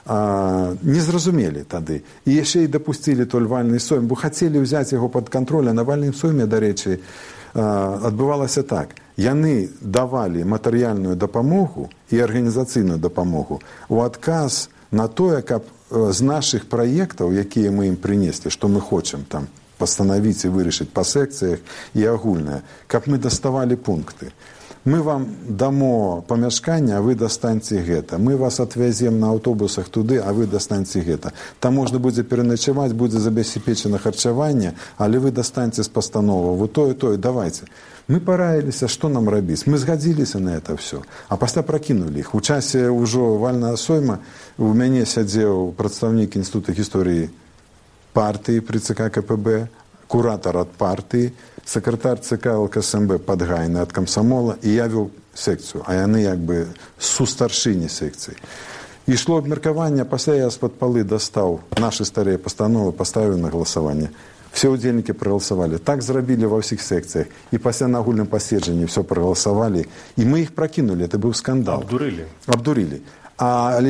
не зразумелі тады. І яшчэ і дапусцілі той вальны сойм, бо хацелі ўзяць яго пад кантроль, а на вальным сойме, дарэчы, адбывалася так. Яны давалі матэрыяльную дапамогу і арганізацыйную дапамогу у адказ на тое, каб з нашых праектаў, якія мы ім прынеслі, што мы хочам там пастанавіць і вырашыць па секцыях і агульнае, каб мы даставалі пункты. Мы вам дамо памяшканне, а вы дастаньце гэта. Мы вас адвязем на аўтобусах туды, а вы дастаньце гэта. Там можна будзе пераначаваць, будзе забяспечана харчаванне, але вы дастаньце з пастановы. Тое, давайце. Мы параіліся, што нам рабіць. Мы згадзіліся на это ўсё. А пасля пракінулі іх. У часе ўжо вальнага сойма у мяне сядзеў прадстаўнік Інстытута гісторыі партыі пры ЦК КПБ, куратар ад партыі, сакратар ЦК ЛКСМБ Падгайны ад камсамола, і я вёў секцыю, а яны як бы сустаршыні секцыі. Ішло абмеркаванне, пасля я з-пад палы дастаў нашы старыя пастановы, паставіў на галасаванне. Все удзельнікі прагаласавалі. Так зрабілі ва ўсіх секцыях. І пасля на агульным паседжанні ўсё прагаласавалі. І мы іх пракінулі. Это быў скандал. Абдурылі. Але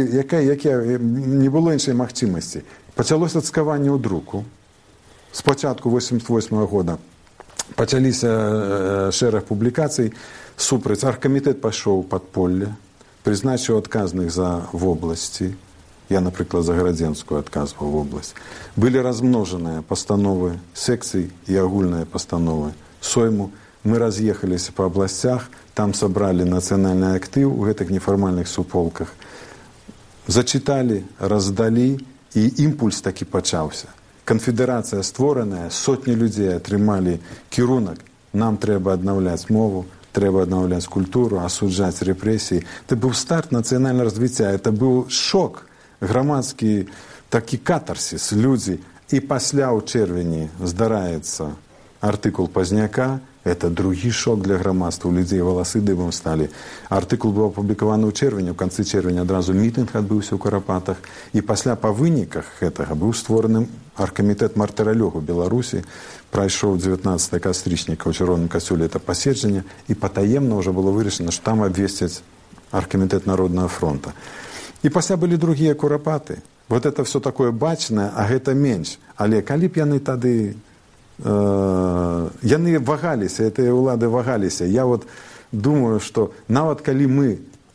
не было іншай магчымасці. Пачалося цкаванне ў друку. Спачатку 1988 года пачаліся шэраг публікацый супраць. Аргкамітэт пайшоў у падполле, прызначыў адказных за вобласці. Я, напрыклад, за Гарадзенскую адказваў вобласць. Былі размножаныя пастановы секцый і агульныя пастановы сойму. Мы раз'ехаліся па абласцях, там сабралі нацыянальны актыў у гэтых нефармальных суполках. Зачыталі, раздалі, і імпульс такі пачаўся. Канфедэрацыя створаная, сотні людзей атрымалі кірунак. Нам трэба аднаўляць мову, трэба аднаўляць культуру, асуджаць рэпрэсіі. Это быў старт нацыянальнага развіцця, это быў шок, грамадскі такі катарсіс. Людзі. І пасля ў чэрвені здараецца артыкул Пазняка. Это другі шок для грамадства. У людзей валасы дыбам сталі. Артыкул быў апублікаваны ў чэрвені. У канцы чэрвеня адразу мітынг адбыўся ў Карапатах. І пасля па выніках гэтага быў створаны аргкамітэт мартыралёгу Беларусі. Прайшоў 19 кастрычніка ў Чырвоным касцёле это паседжанне. І патаемна ўжо было вырашана, што там абвесцяць аргкамітэт Народнага фронта. І пасля былі другія курапаты. Вот это все такое бачнае, а гэта менш. Але калі б яны тады... яны вагаліся, гэтыя ўлады вагаліся. Я вот думаю, што нават калі мы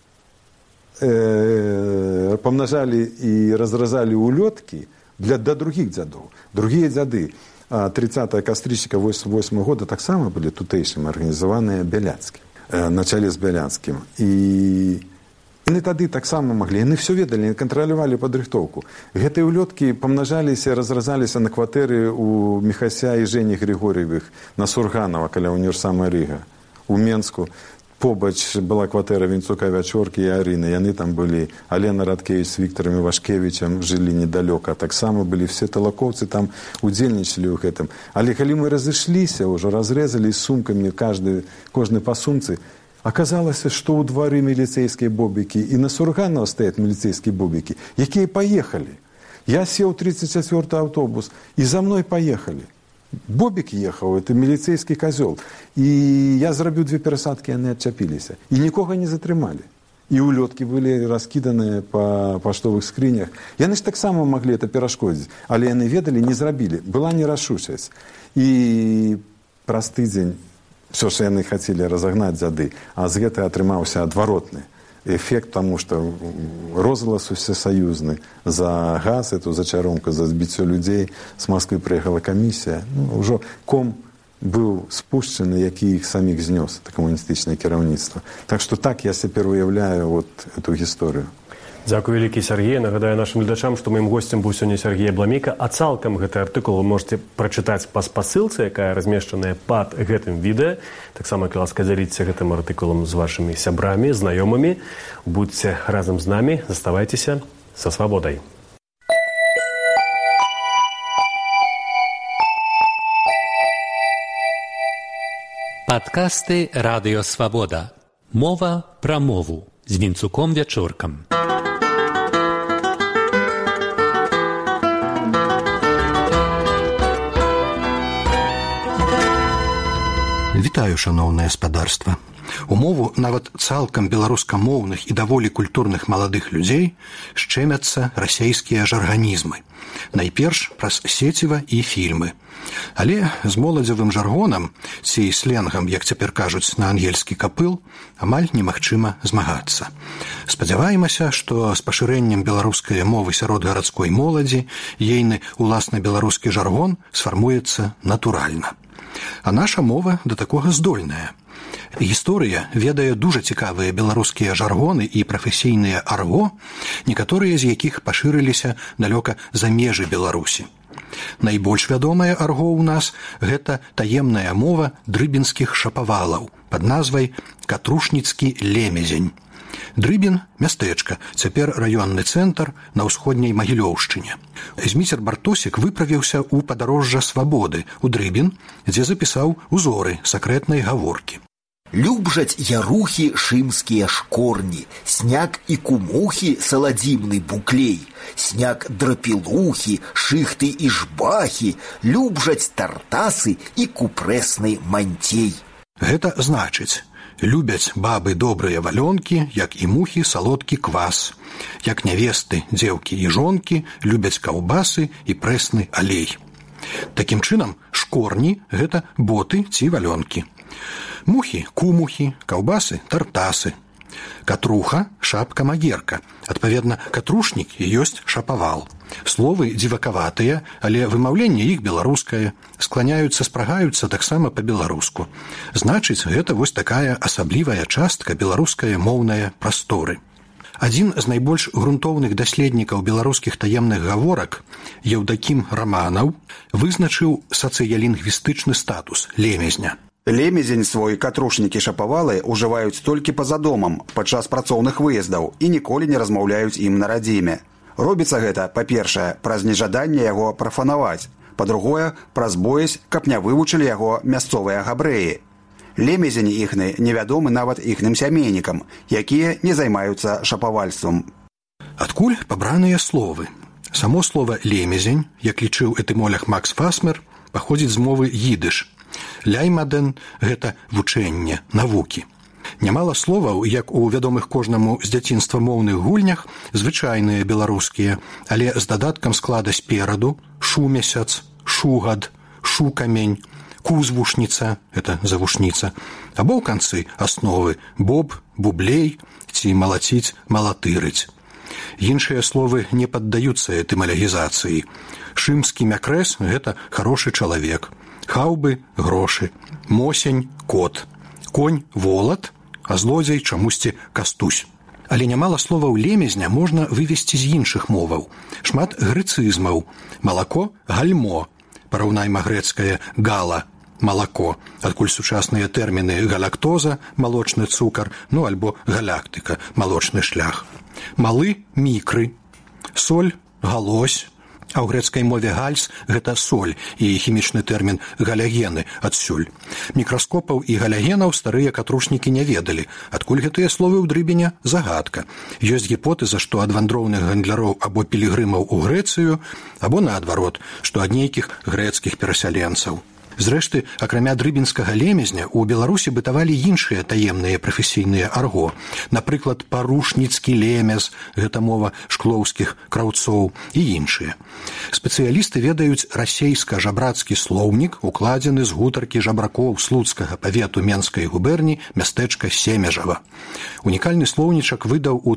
памнажалі і разразалі ўлёткі да другіх дзядоў. Другія дзяды 30 кастрычніка 88 года таксама былі тутэйшымі арганізаваныя Бяляцкім, на чале з Бяляцкім. І Яны тады таксама маглі, яны все ведалі, яны кантралявалі падрыхтоўку. Гэтыя ўлёткі памнажаліся, разразаліся на кватэры у Міхася і Жені Григорьевых на Сурганова, каля універсама Рыга, у Менску. Побач была кватэра Вінцука, Вячоркі і Арыны. Яны там былі. Алена Радкевіч з Віктарам Івашкевічам жылі недалёка. Таксама былі все талакоўцы, там удзельнічалі ў гэтым. Але калі мы разышліся, ўжо разрэзалі сумкамі кожны па сумцы, аказалася, што ў двары міліцэйскія бобікі і на Сурганова стаяць міліцэйскія бобікі, якія паехалі. Я сеў 34-й аўтобус, і за мной паехалі. Бобік ехаў, это міліцэйскі казёл. І я зрабіў 2 перасадкі, яны адчапіліся. І нікога не затрымалі. І улёткі былі раскіданыя па паштовых скрынях. Яны ж таксама маглі это перашкодзіць, але яны ведалі, не зрабілі. Была нерашучасць. І праз тыдзень все, што яны хацелі разагнаць дзяды, а з гэта атрымаўся адваротны эфект, таму што розгалас усесаюзны за газ, эту зачаромку, за збіццё людзей. З Москвы прыехала камісія. Ужо ком быў спушчаны, які іх саміх знёс, это камуністычнае кіраўніцтва. Так што так я цяпер уяўляю вот эту гісторыю. Дзякуй вялікі, Сергей. Нагадаю нашым гледачам, што маім госцем быў сёння Сергей Абламейка, а цалкам гэты артыкул вы можете прачытаць па спасылцы, якая размешчаная пад гэтым відэа. Таксама, калі ласка, дзяліцеся гэтым артыкулам з вашымі сябрамі, знаёмымі. Будьце разам з намі, заставайцеся са свабодай. Падкасты Радыё Свабода. Мова пра мову з Вінцуком Вячоркам. Вітаю, шаноўнае спадарства. У мову нават цалкам беларускамоўных і даволі культурных маладых людзей шчэмяцца расейскія жарганізмы. Найперш праз сеціва і фільмы. Але з моладзевым жаргонам, ці сленгам, як цяпер кажуць на ангельскі капыл, амаль немагчыма змагацца. Спадзяваемся, што з пашырэннем беларускай мовы сярод гарадской моладзі ейны уласна беларускі жаргон сфармуецца натуральна. А наша мова да такога здольная. Гісторыя ведае дужа цікавыя беларускія жаргоны і прафесійныя арго, некаторыя з якіх пашырыліся далёка за межы Беларусі. Найбольш вядомая арго ў нас – гэта таемная мова дрыбінскіх шапавалаў пад назвай Катрушніцкі лемезень. Дрыбін – мястэчка, цяпер раённы цэнтр на ўсходняй Магілёўшчыне. Зміцер Бартосік выправіўся ў падарожжа свабоды ў Дрыбін, дзе запісаў узоры сакрэтнай гаворкі. Любжаць ярухі шымскія шкорні, сняг і кумухі саладзімны буклей, сняг драпілухі, шыхты і жбахі, любжаць тартасы і купрэсны манцей. Гэта значыць, любяць бабы добрыя валёнкі, як і мухі салодкі квас, як нявесты, дзеўкі і жонкі любяць каўбасы і прэсны алей. Такім чынам, шкорні – гэта боты ці валёнкі. Мухі – кумухі, каўбасы – тартасы. Катруха – шапка-магерка. Адпаведна, катрушнік і ёсць шапавал. Словы дзівакаватыя, але вымаўленне іх беларускае. Скланяюцца, спрагаюцца таксама па-беларуску. Значыць, гэта вось такая асаблівая частка беларускае моўнае прасторы. Адзін з найбольш грунтоўных даследнікаў беларускіх таемных гаворак, Еўдакім Раманаў, вызначыў сацыялінгвістычны статус лемезня. Лемезень свой катрушнікі-шапавалы ўжываюць толькі па-за домам падчас працоўных выездаў і ніколі не размаўляюць ім на радзіме. Робіцца гэта, па-першае, праз нежаданне яго прафанаваць, па-другое, праз боязь, каб не вывучылі яго мясцовыя габрэі. Лемезень іхны невядомы нават іхным сямейнікам, якія не займаюцца шапавальствам. Адкуль пабраныя словы? Само слова «лемезень», як лічыў этымолог Макс Фасмер, паходзіць з мовы їдыш. Ляймаден – гэта вучэнне, навукі. Нямала словаў, як у вядомых кожнаму з дзяцінства моўных гульнях, звычайныя беларускія, але з дадаткам склада спераду – шумесяц, шугад, шукамень, кузвушніца – гэта завушніца, або ў канцы асновы боб, бублей ці малаціць, малатырыць. Іншыя словы не паддаюцца этымалогізацыі. Шымскі мякрэс – гэта хорошы чалавек. Хаўбы – грошы, мосень – кот, конь – волат, а злодзей чамусьці кастусь. Але нямала словаў лемезня можна вывесці з іншых моваў. Шмат грэцызмаў. Малако – гальмо. Параўнайма грэцкае гала – малако, адкуль сучасныя тэрміны галактоза – малочны цукар, ну альбо галактыка – малочны шлях. Малы – мікры. Соль – галось. А ў грэцкай мове гальс – гэта соль і хімічны тэрмін галягены адсюль. Мікраскопаў і галягенаў старыя катрушнікі не ведалі. Адкуль гэтыя словы ў дрыбеня – загадка. Ёсць гіпотэза, што ад вандроўных гандляроў або пілігрымаў у Грэцыю, або наадварот, што ад нейкіх грэцкіх перасяленцаў. Зрэшты, акрамя дрыбенскага лемезня, у Беларусі бытавалі іншыя таемныя прафесійныя арго. Напрыклад, парушніцкі лемез, гэта мова шклоўскіх краўцоў, і іншыя. Спецыялісты ведаюць расейска-жабрацкі слоўнік, укладзены з гутаркі жабракоў слуцкага павету Менскай губерні мястэчка Семежава. Унікальны слоўнічак выдаў у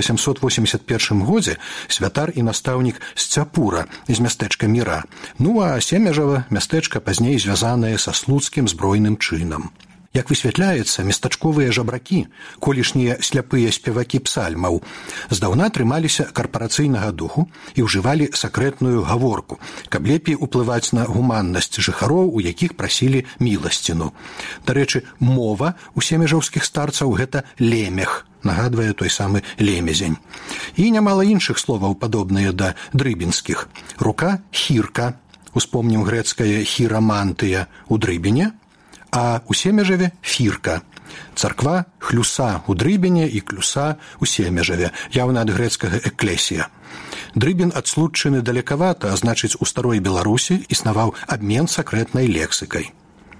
1881 годзе святар і настаўнік Сцяпура з мястэчка Міра. Ну а Семежава мястэчка пазней звязанае са слуцкім збройным чынам. Як высвятляецца, местачковыя жабракі, колішнія сляпыя спевакі псальмаў, здаўна трымаліся карпарацыйнага духу і ўжывалі сакрэтную гаворку, каб лепей уплываць на гуманнасць жыхароў, у якіх прасілі міласціну. Дарэчы, мова у семежаўскіх старцаў гэта лемех, нагадвае той самы лемезень. І нямала іншых словаў, падобныя да дрыбенскіх. Рука – хірка. Успомнім грэцкае хірамантыя ў дрыбене, а ў Семежаве – фірка. Царква – хлюса ў дрыбене і клюса ў Семежаве, яўна ад грэцкага эклесія. Дрыбен ад слуцчыны далекавата, а значыць, у старой Беларусі існаваў абмен сакрэтнай лексікай.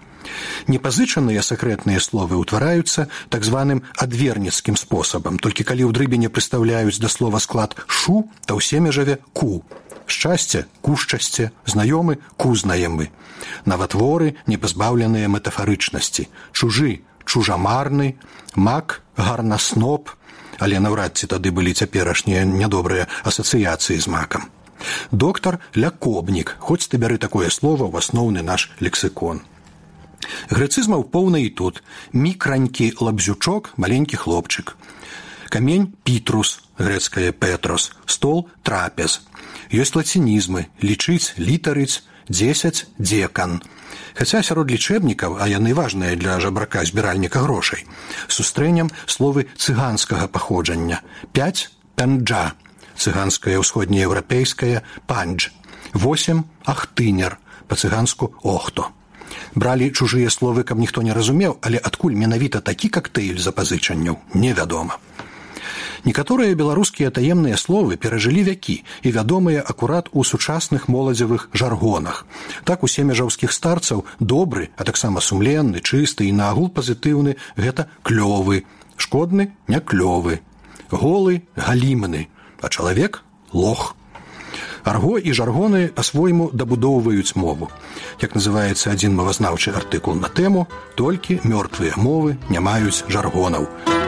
Непазычаныя сакрэтныя словы ўтвараюцца так званым адверніцкім спосабам, толькі калі ў дрыбене прыстаўляюць да слова склад «шу», то ў Семежаве – «ку». Шчасце – кушчасце, знаёмы – кузнаемы. Наватворы – непазбаўленыя метафарычнасці. Чужы – чужамарны, мак – гарнасноп, але наўрад ці тады былі цяперашнія нядобрыя асацыяцыі з макам. Доктар – лякобнік, хоць ты бяры такое слово ў асноўны наш лексікон. Грэцызмаў поўна і тут. Мікранькі лабзючок – маленькі хлопчык. Камень – пітрус, грэцкае петрос, стол – трапез. Ёсць лацінізмы – лічыць, літарыць, 10 – дзекан. Хаця сярод лічэбнікаў, а яны важныя для жабрака-збіральніка грошай, сустрэнем словы цыганскага паходжання. 5 – пянджа, цыганскае ўсходнееўрапейскае пандж. 8 – ахтынер, па-цыганску охто. Бралі чужыя словы, каб ніхто не разумеў, але адкуль менавіта такі кактэйль запазычанняў, невядома. Некаторыя беларускія таемныя словы перажылі вякі і вядомыя акурат у сучасных моладзевых жаргонах. Так у семежаўскіх старцаў добры, а таксама сумленны, чысты і наагул пазітыўны – гэта клёвы, шкодны – не клёвы, голы – галімны, а чалавек – лох. Арго і жаргоны па-свойму дабудоўваюць мову. Як называецца адзін мовазнаўчы артыкул на тэму, толькі мёртвыя мовы не маюць жаргонаў.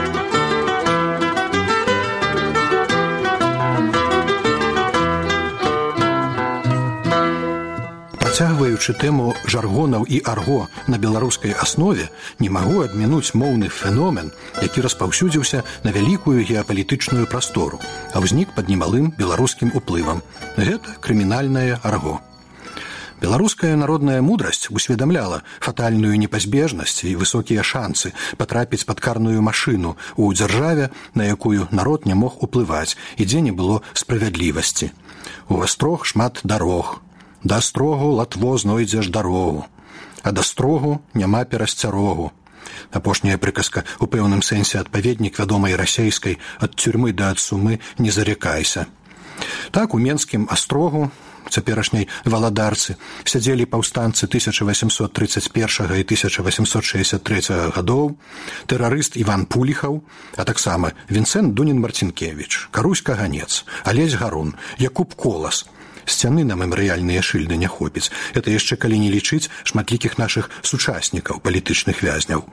Працягваючы тэму жаргонаў і арго на беларускай аснове, не магу адмінуць моўны феномен, які распаўсюдзіўся на вялікую геапалітычную прастору, а ўзнік пад немалым беларускім уплывам. Гэта крымінальнае арго. Беларуская народная мудрасць усведамляла фатальную непазбежнасць і высокія шансы патрапіць пад карную машыну ў дзяржаве, на якую народ не мог уплываць і дзе не было справядлівасці. У астрог шмат дарог. Да астрогу латво знойдзеш дарогу, а да строгу няма перасцярогу. Апошняя прыказка у пэўным сэнсе адпаведнік вядомай расейскай «ад тюрьмы да ад сумы не зарекайся». Так у менскім астрогу, цяперашняй валадарцы, сядзелі паўстанцы 1831 і 1863 гадоў, тэрарыст Іван Пуліхаў, а таксама Вінцэнт Дунін-Марцінкевіч, Карусь Каганец, Алесь Гарун, Якуб Колас. Сцяны на мемарыяльныя шыльды не хопіць. Это яшчэ калі не лічыць шматлікіх нашых сучаснікаў, палітычных вязняў.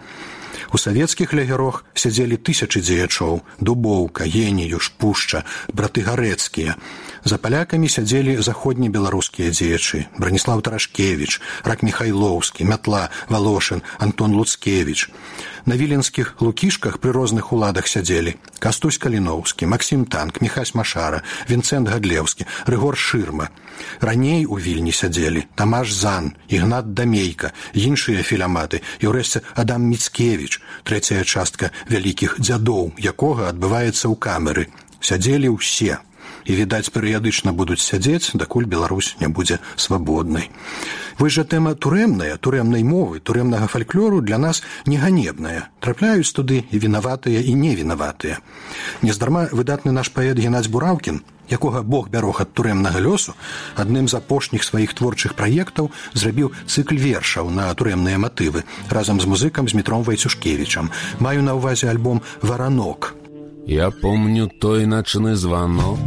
У савецкіх лагерах сядзелі тысячы дзеячоў: Дубоўка, Геніюш, Пушча, браты Гарэцкія. За палякамі сядзелі заходнебеларускія дзеячы: Браніслаў Тарашкевіч, Рак Міхайлоўскі, Мятла, Валошын, Антон Луцкевіч. На віленскіх лукішках пры розных уладах сядзелі Кастусь Каліноўскі, Максім Танк, Міхась Машара, Вінцэнт Гадлеўскі, Рыгор Шырма. Раней у Вільні сядзелі Тамаш Зан, Ігнат Дамейка, іншыя філяматы і ўрэшце Адам Міцкевіч, трэцяя частка вялікіх дзядоў, якога адбываецца ў камеры. Сядзелі ўсе. І, відаць, перыядычна будуць сядзець, дакуль Беларусь не будзе свабоднай. Вось жа тэма турэмная, турэмнай мовы, турэмнага фальклору для нас не ганебная. Трапляюць туды і вінаватыя, і невінаватыя. Нездарма выдатны наш паэт Геннадзь Бураўкін, якога Бог бярог ад турэмнага лёсу, адным з апошніх сваіх творчых праектаў зрабіў цыкл вершаў на турэмныя матывы разам з музыкам Змітром Вайцюшкевічам. Маю на ўвазе альбом «Варанок». Я помню той ночный звонок,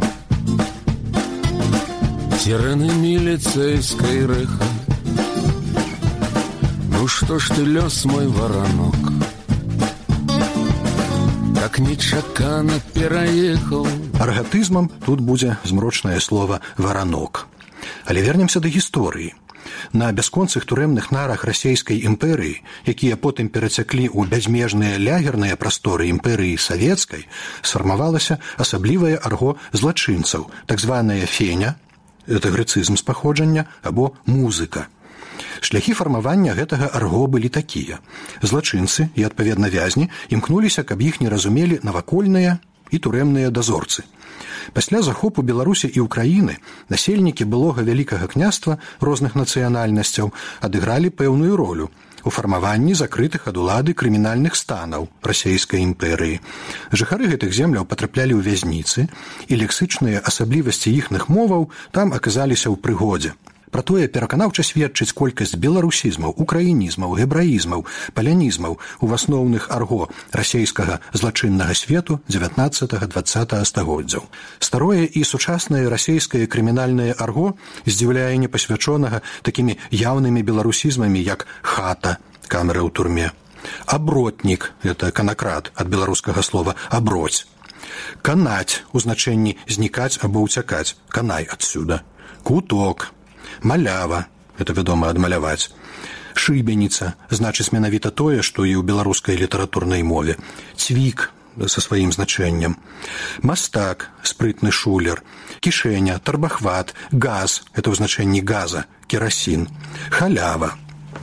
сирены милицейской рыхи. Ну что ж ты, лёс мой воронок, так нечакано пераехал. Аргатызмам тут будзе змрочнае слово «варанок». Але вернемся да гісторыі. На бясконцых турэмных нарах расійскай імперыі, якія потым перацяклі ў бязмежныя лягерныя прасторы імперыі савецкай, сфармавалася асаблівае арго злачынцаў, так званая феня, это грэцызм з паходжання, або музыка. Шляхі фармавання гэтага арго былі такія. Злачынцы і, адпаведна, вязні імкнуліся, каб іх не разумелі навакольныя і турэмныя дазорцы. Пасля захопу Беларусі і Украіны насельнікі былога вялікага княства розных нацыянальнасцяў адыгралі пэўную ролю у фармаванні закрытых ад улады крымінальных станаў расійскай імперыі. Жыхары гэтых земляў патраплялі ў вязніцы, і лексычныя асаблівасці іхных моваў там аказаліся ў прыгодзе. Пра тое пераканаўча сведчыць колькасць беларусізмаў, украінізмаў, гебраізмаў, палянізмаў у асноўных арго расійскага злачыннага свету 19-20 стагоддзяў. Старое і сучаснае расійскае крымінальнае арго здзіўляе непасвячонага такімі яўнымі беларусізмамі, як хата, камера ў турме, абротнік, это канакрат, ад беларускага слова аброць, канаць у значэнні знікаць або ўцякаць, канай адсюда, куток, малява, это вядома адмаляваць, шыбеніца, значыць менавіта тое, што і ў беларускай літаратурнай мове, цвік са сваім значэннем, мастак, спрытны шулер, кішэня, тарбахват, газ, это ў значэнні газа, керасін, халява,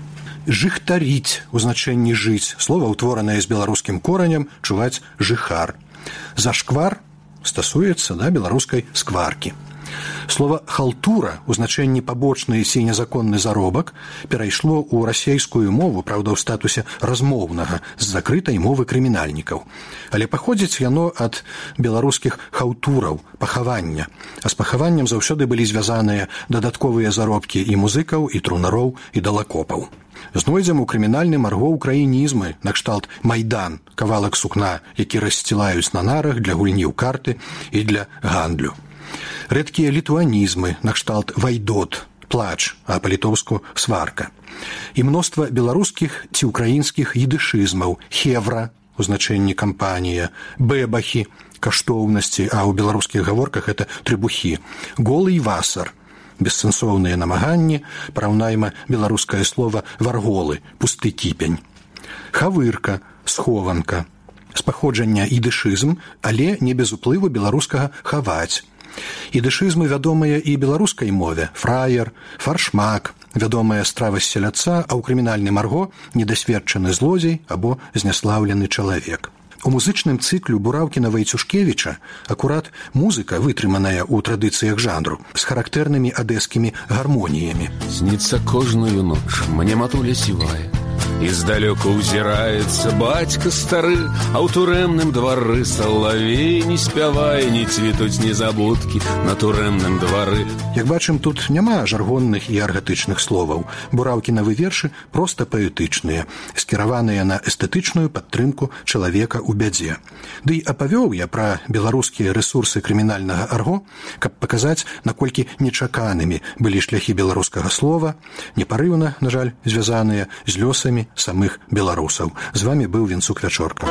жыхтаріць у значэнні жыць, слова ўтворанае з беларускім коранем, чуваць жыхар. Зашквар стасуецца да беларускай скваркі. Слова «халтура» у значэнні пабочны ці незаконны заробак перайшло ў расейскую мову, праўда, ў статусе размоўнага з закрытай мовы крымінальнікаў. Але паходзіць яно ад беларускіх хаўтураў, пахавання. А з пахаваннем заўсёды былі звязаныя дадатковыя заробкі і музыкаў, і трунароў, і далакопаў. Знойдзем у крымінальным арго украінізмы, накшталт майдан, кавалак сукна, які рассцілаюць на нарах для гульні ў карты і для гандлю. Рэдкія літуанізмы, накшталт вайдот, плач, а па-літоўску сварка. І мноства беларускіх ці украінскіх едышызмаў, хевра, у значэнні кампанія, бэбахі, каштоўнасці, а ў беларускіх гаворках это трыбухі, голы васар, бессэнсоўныя намаганні, параўнайма беларускае слова варголы, пусты кіпень. Хавырка, схованка, з паходжання ідышызм, але не без уплыву беларускага хаваць. Ідышызмы вядомыя і беларускай мове, фраер, фаршмак, вядомая страва з селядца, а ў крымінальным арго недасведчаны злодзей або зняслаўлены чалавек. У музычным цыклю Бураўкіна Вайцюшкевіча акурат музыка, вытрыманая ў традыцыях жанру, з характэрнымі адэскімі гармоніямі. Снится кожную ноч, мне матуля сівая, издалёку узирается батька стары, а ў турэмным двары салавей не спявае, не цвітуць незабудкі на турэмным двары. Як бачым, тут няма жаргонных і аргатычных словаў. Бураўкінавы вершы проста паэтычныя, скіраваныя на эстэтычную падтрымку чалавека ў бядзе. Ды і апавёў я пра беларускія рэсурсы крымінальнага арго, каб паказаць, наколькі нечаканымі былі шляхі беларускага слова, непарыўна, на жаль, звязаныя з лёсамі самых беларусаў. З вами быў Вінцук Вячорка.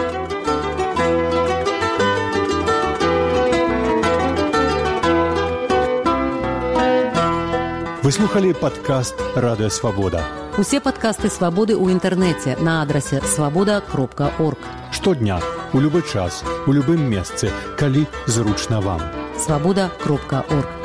Вы слухали падкаст «Радыё Свабода». Усе падкасты «Свабоды» ў інтэрнэце на адрасе свабода.орг. Штодня, у любы час, у любым месцы, калі зручна вам. Свабода.орг.